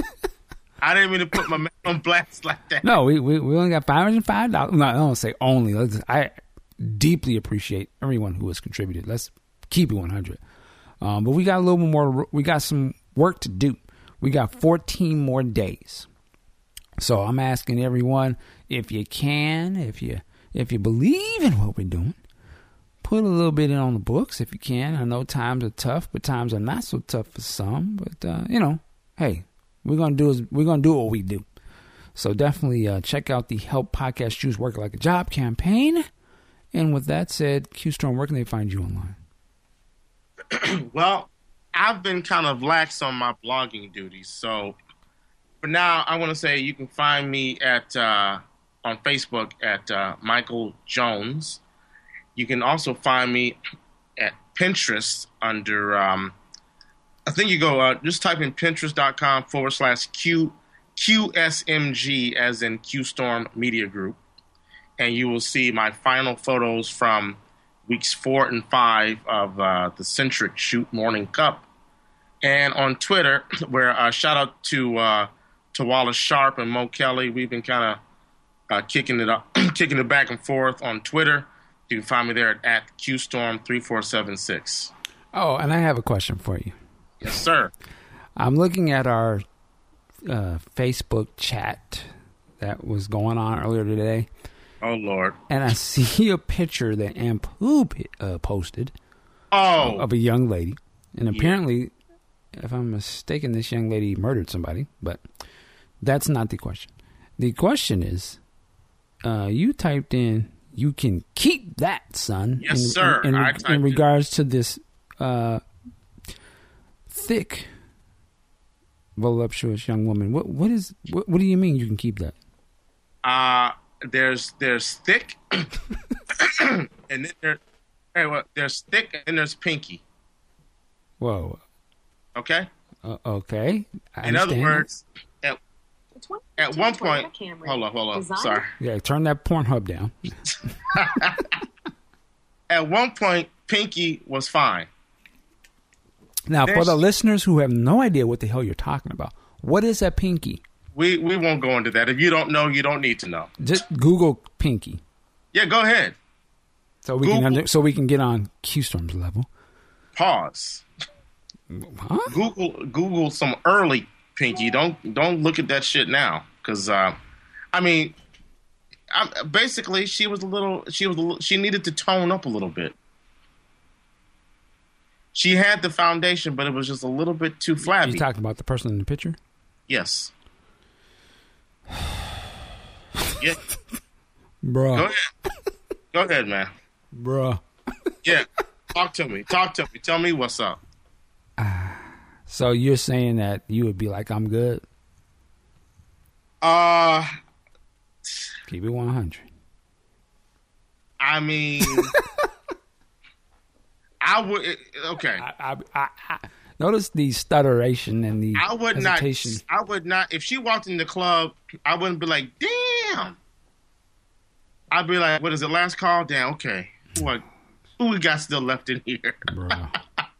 S3: I didn't mean to put my man on blast like that.
S2: No, we we, we only got five hundred five dollars. No, I don't say only. I deeply appreciate everyone who has contributed. Let's keep it one hundred. Um, but we got a little bit more. We got some work to do. We got fourteen more days. So I'm asking everyone, if you can, if you if you believe in what we're doing, put a little bit in on the books if you can. I know times are tough, but times are not so tough for some. But uh, you know, hey, we're gonna do is we're gonna do what we do. So definitely uh, check out the Help Podcast Juice Work Like a Job campaign. And with that said, Q-Storm, where can they find you online?
S3: Well, I've been kind of lax on my blogging duties, so. For now, I want to say you can find me at uh, on Facebook at uh, Michael Jones. You can also find me at Pinterest under, um, I think you go, uh, just type in pinterest.com forward slash Q, QSMG as in Q-Storm Media Group. And you will see my final photos from weeks four and five of uh, the Centric Shoot Morning Cup. And on Twitter, where uh, shout out to... Uh, to Wallace Sharp and Mo Kelly. We've been kind of uh, kicking it up, kicking it back and forth on Twitter. You can find me there at, at Q Storm three four seven six.
S2: Oh, and I have a question for you.
S3: Yes, sir.
S2: I'm looking at our uh, Facebook chat that was going on earlier today.
S3: Oh, Lord.
S2: And I see a picture that Ampu uh, posted
S3: oh.
S2: of, of a young lady. And apparently, yeah. if I'm mistaken, this young lady murdered somebody, but that's not the question. The question is, uh, you typed in, you can keep that, son.
S3: Yes,
S2: in,
S3: sir.
S2: In, in,
S3: I
S2: in regards to this uh, thick, voluptuous young woman. What what is what, what do you mean you can keep that?
S3: Uh, there's there's thick, and then there, hey, well, there's thick and there's pinky.
S2: Whoa.
S3: Okay.
S2: Uh, okay. I
S3: In other
S2: understand
S3: words, at, at one point,
S4: Camry.
S3: hold on, hold on,
S4: Design-
S3: sorry.
S2: that. Yeah, turn that Pornhub down.
S3: At one point, pinky was fine.
S2: Now,
S3: Then
S2: for the
S3: she-
S2: listeners who have no idea what the hell you're talking about, what is a pinky?
S3: We we won't go into that. If you don't know, you don't need to know.
S2: Just Google pinky,
S3: Yeah, go ahead.
S2: so we
S3: Google.
S2: can under, so we can get on Q-Storm's level.
S3: Pause.
S2: Huh?
S3: Google Google some early pinky. Don't don't look at that shit now, because uh, I mean, I, basically she was a little she was a little, she needed to tone up a little bit. She had the foundation, but it was just a little bit too flabby.
S2: You talking about the person in the picture?
S3: Yes. Yeah.
S2: Bruh.
S3: Go ahead. Go ahead, man.
S2: Bruh.
S3: Yeah. Talk to me. Talk to me. Tell me what's up.
S2: So you're saying that you would be like, I'm good?
S3: Uh,
S2: Keep it one hundred.
S3: I mean, I would. Okay.
S2: I, I, I, I, notice the stutteration and the
S3: I would
S2: hesitation.
S3: not. I would not. If she walked in the club, I wouldn't be like, "Damn." I'd be like, "What is it? Last call? Damn. Okay. What? Who we got still left in here?"
S2: Bruh.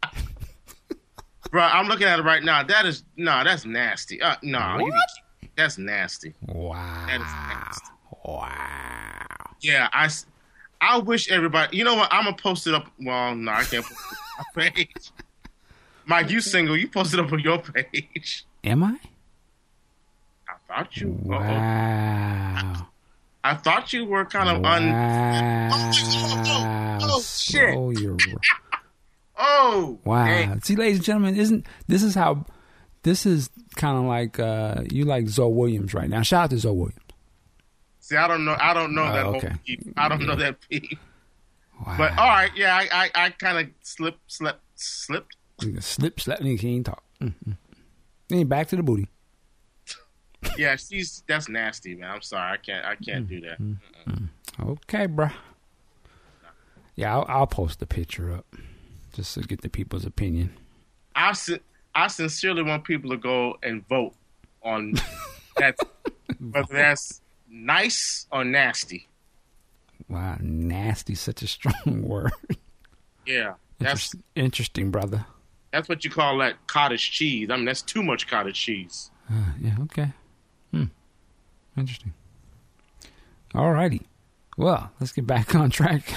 S3: Bro, I'm looking at it right now. That is no. That's nasty. Uh, no. you-
S2: What?
S3: that's nasty.
S2: Wow.
S3: That is nasty.
S2: Wow.
S3: Yeah. I. s- I wish everybody. You know what? I'm gonna post it up. Well, no, I can't post it on my page. Mike, you single? You post it up on your page.
S2: Am I?
S3: I thought you. uh-oh.
S2: Wow.
S3: I thought you were kind of un.
S2: Wow.
S3: Oh, shit.
S2: So you're,
S3: Oh,
S2: wow.
S3: dang.
S2: See, ladies and gentlemen, isn't this is how this is kind of like uh, you like Zoe Williams right now. Shout out to Zoe Williams.
S3: See, I don't know. I don't know
S2: Oh,
S3: that
S2: okay.
S3: whole peep. I don't know that peep.
S2: Wow.
S3: But all right, yeah, I, I, I kind of slipped, slept, slipped.
S2: Slip, slap, and he can't talk. Mm-hmm. Then back to the booty.
S3: Yeah, she's that's nasty, man. I'm sorry, I can't, I can't do that.
S2: Okay, bruh. Yeah, I'll, I'll post the picture up just to get the people's opinion.
S3: I, sin- I sincerely want people to go and vote on that, whether that's nice or nasty.
S2: Wow, nasty, such a strong word.
S3: Yeah, that's
S2: Interest, interesting, brother.
S3: that's what you call that cottage cheese. I mean, that's too much cottage cheese.
S2: Uh, yeah, okay. Hmm. Interesting. All righty. Well, let's get back on track.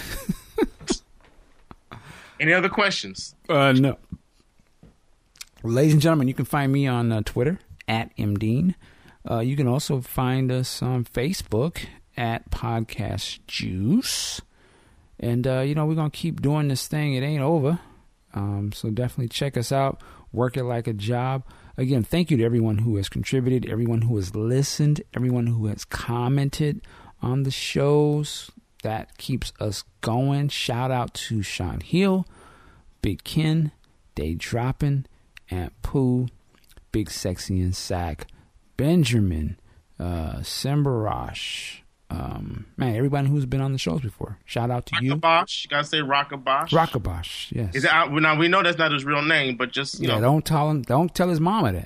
S3: Any other questions?
S2: Uh, no. Ladies and gentlemen, you can find me on uh, Twitter at mdean. Uh, you can also find us on Facebook at Podcast Juice. And, uh, you know, we're going to keep doing this thing. It ain't over. Um, so definitely check us out. Work it like a job. Again, thank you to everyone who has contributed, everyone who has listened, everyone who has commented on the shows. That keeps us going. Shout out to Sean Hill, Big Ken, Day Droppin', Aunt Pooh, Big Sexy and Sack, Benjamin, uh, Sembarash. Um, man, everybody who's been on the shows before. Shout out to you.
S3: Rockabosh. You gotta say Rockabosh.
S2: Rockabosh, yes.
S3: Is that, now we know that's not his real name, but just you
S2: yeah,
S3: know.
S2: don't tell him. Don't tell his mama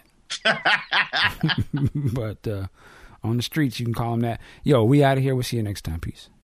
S2: that. But uh, on the streets, you can call him that. Yo, we out of here. We'll see you next time. Peace.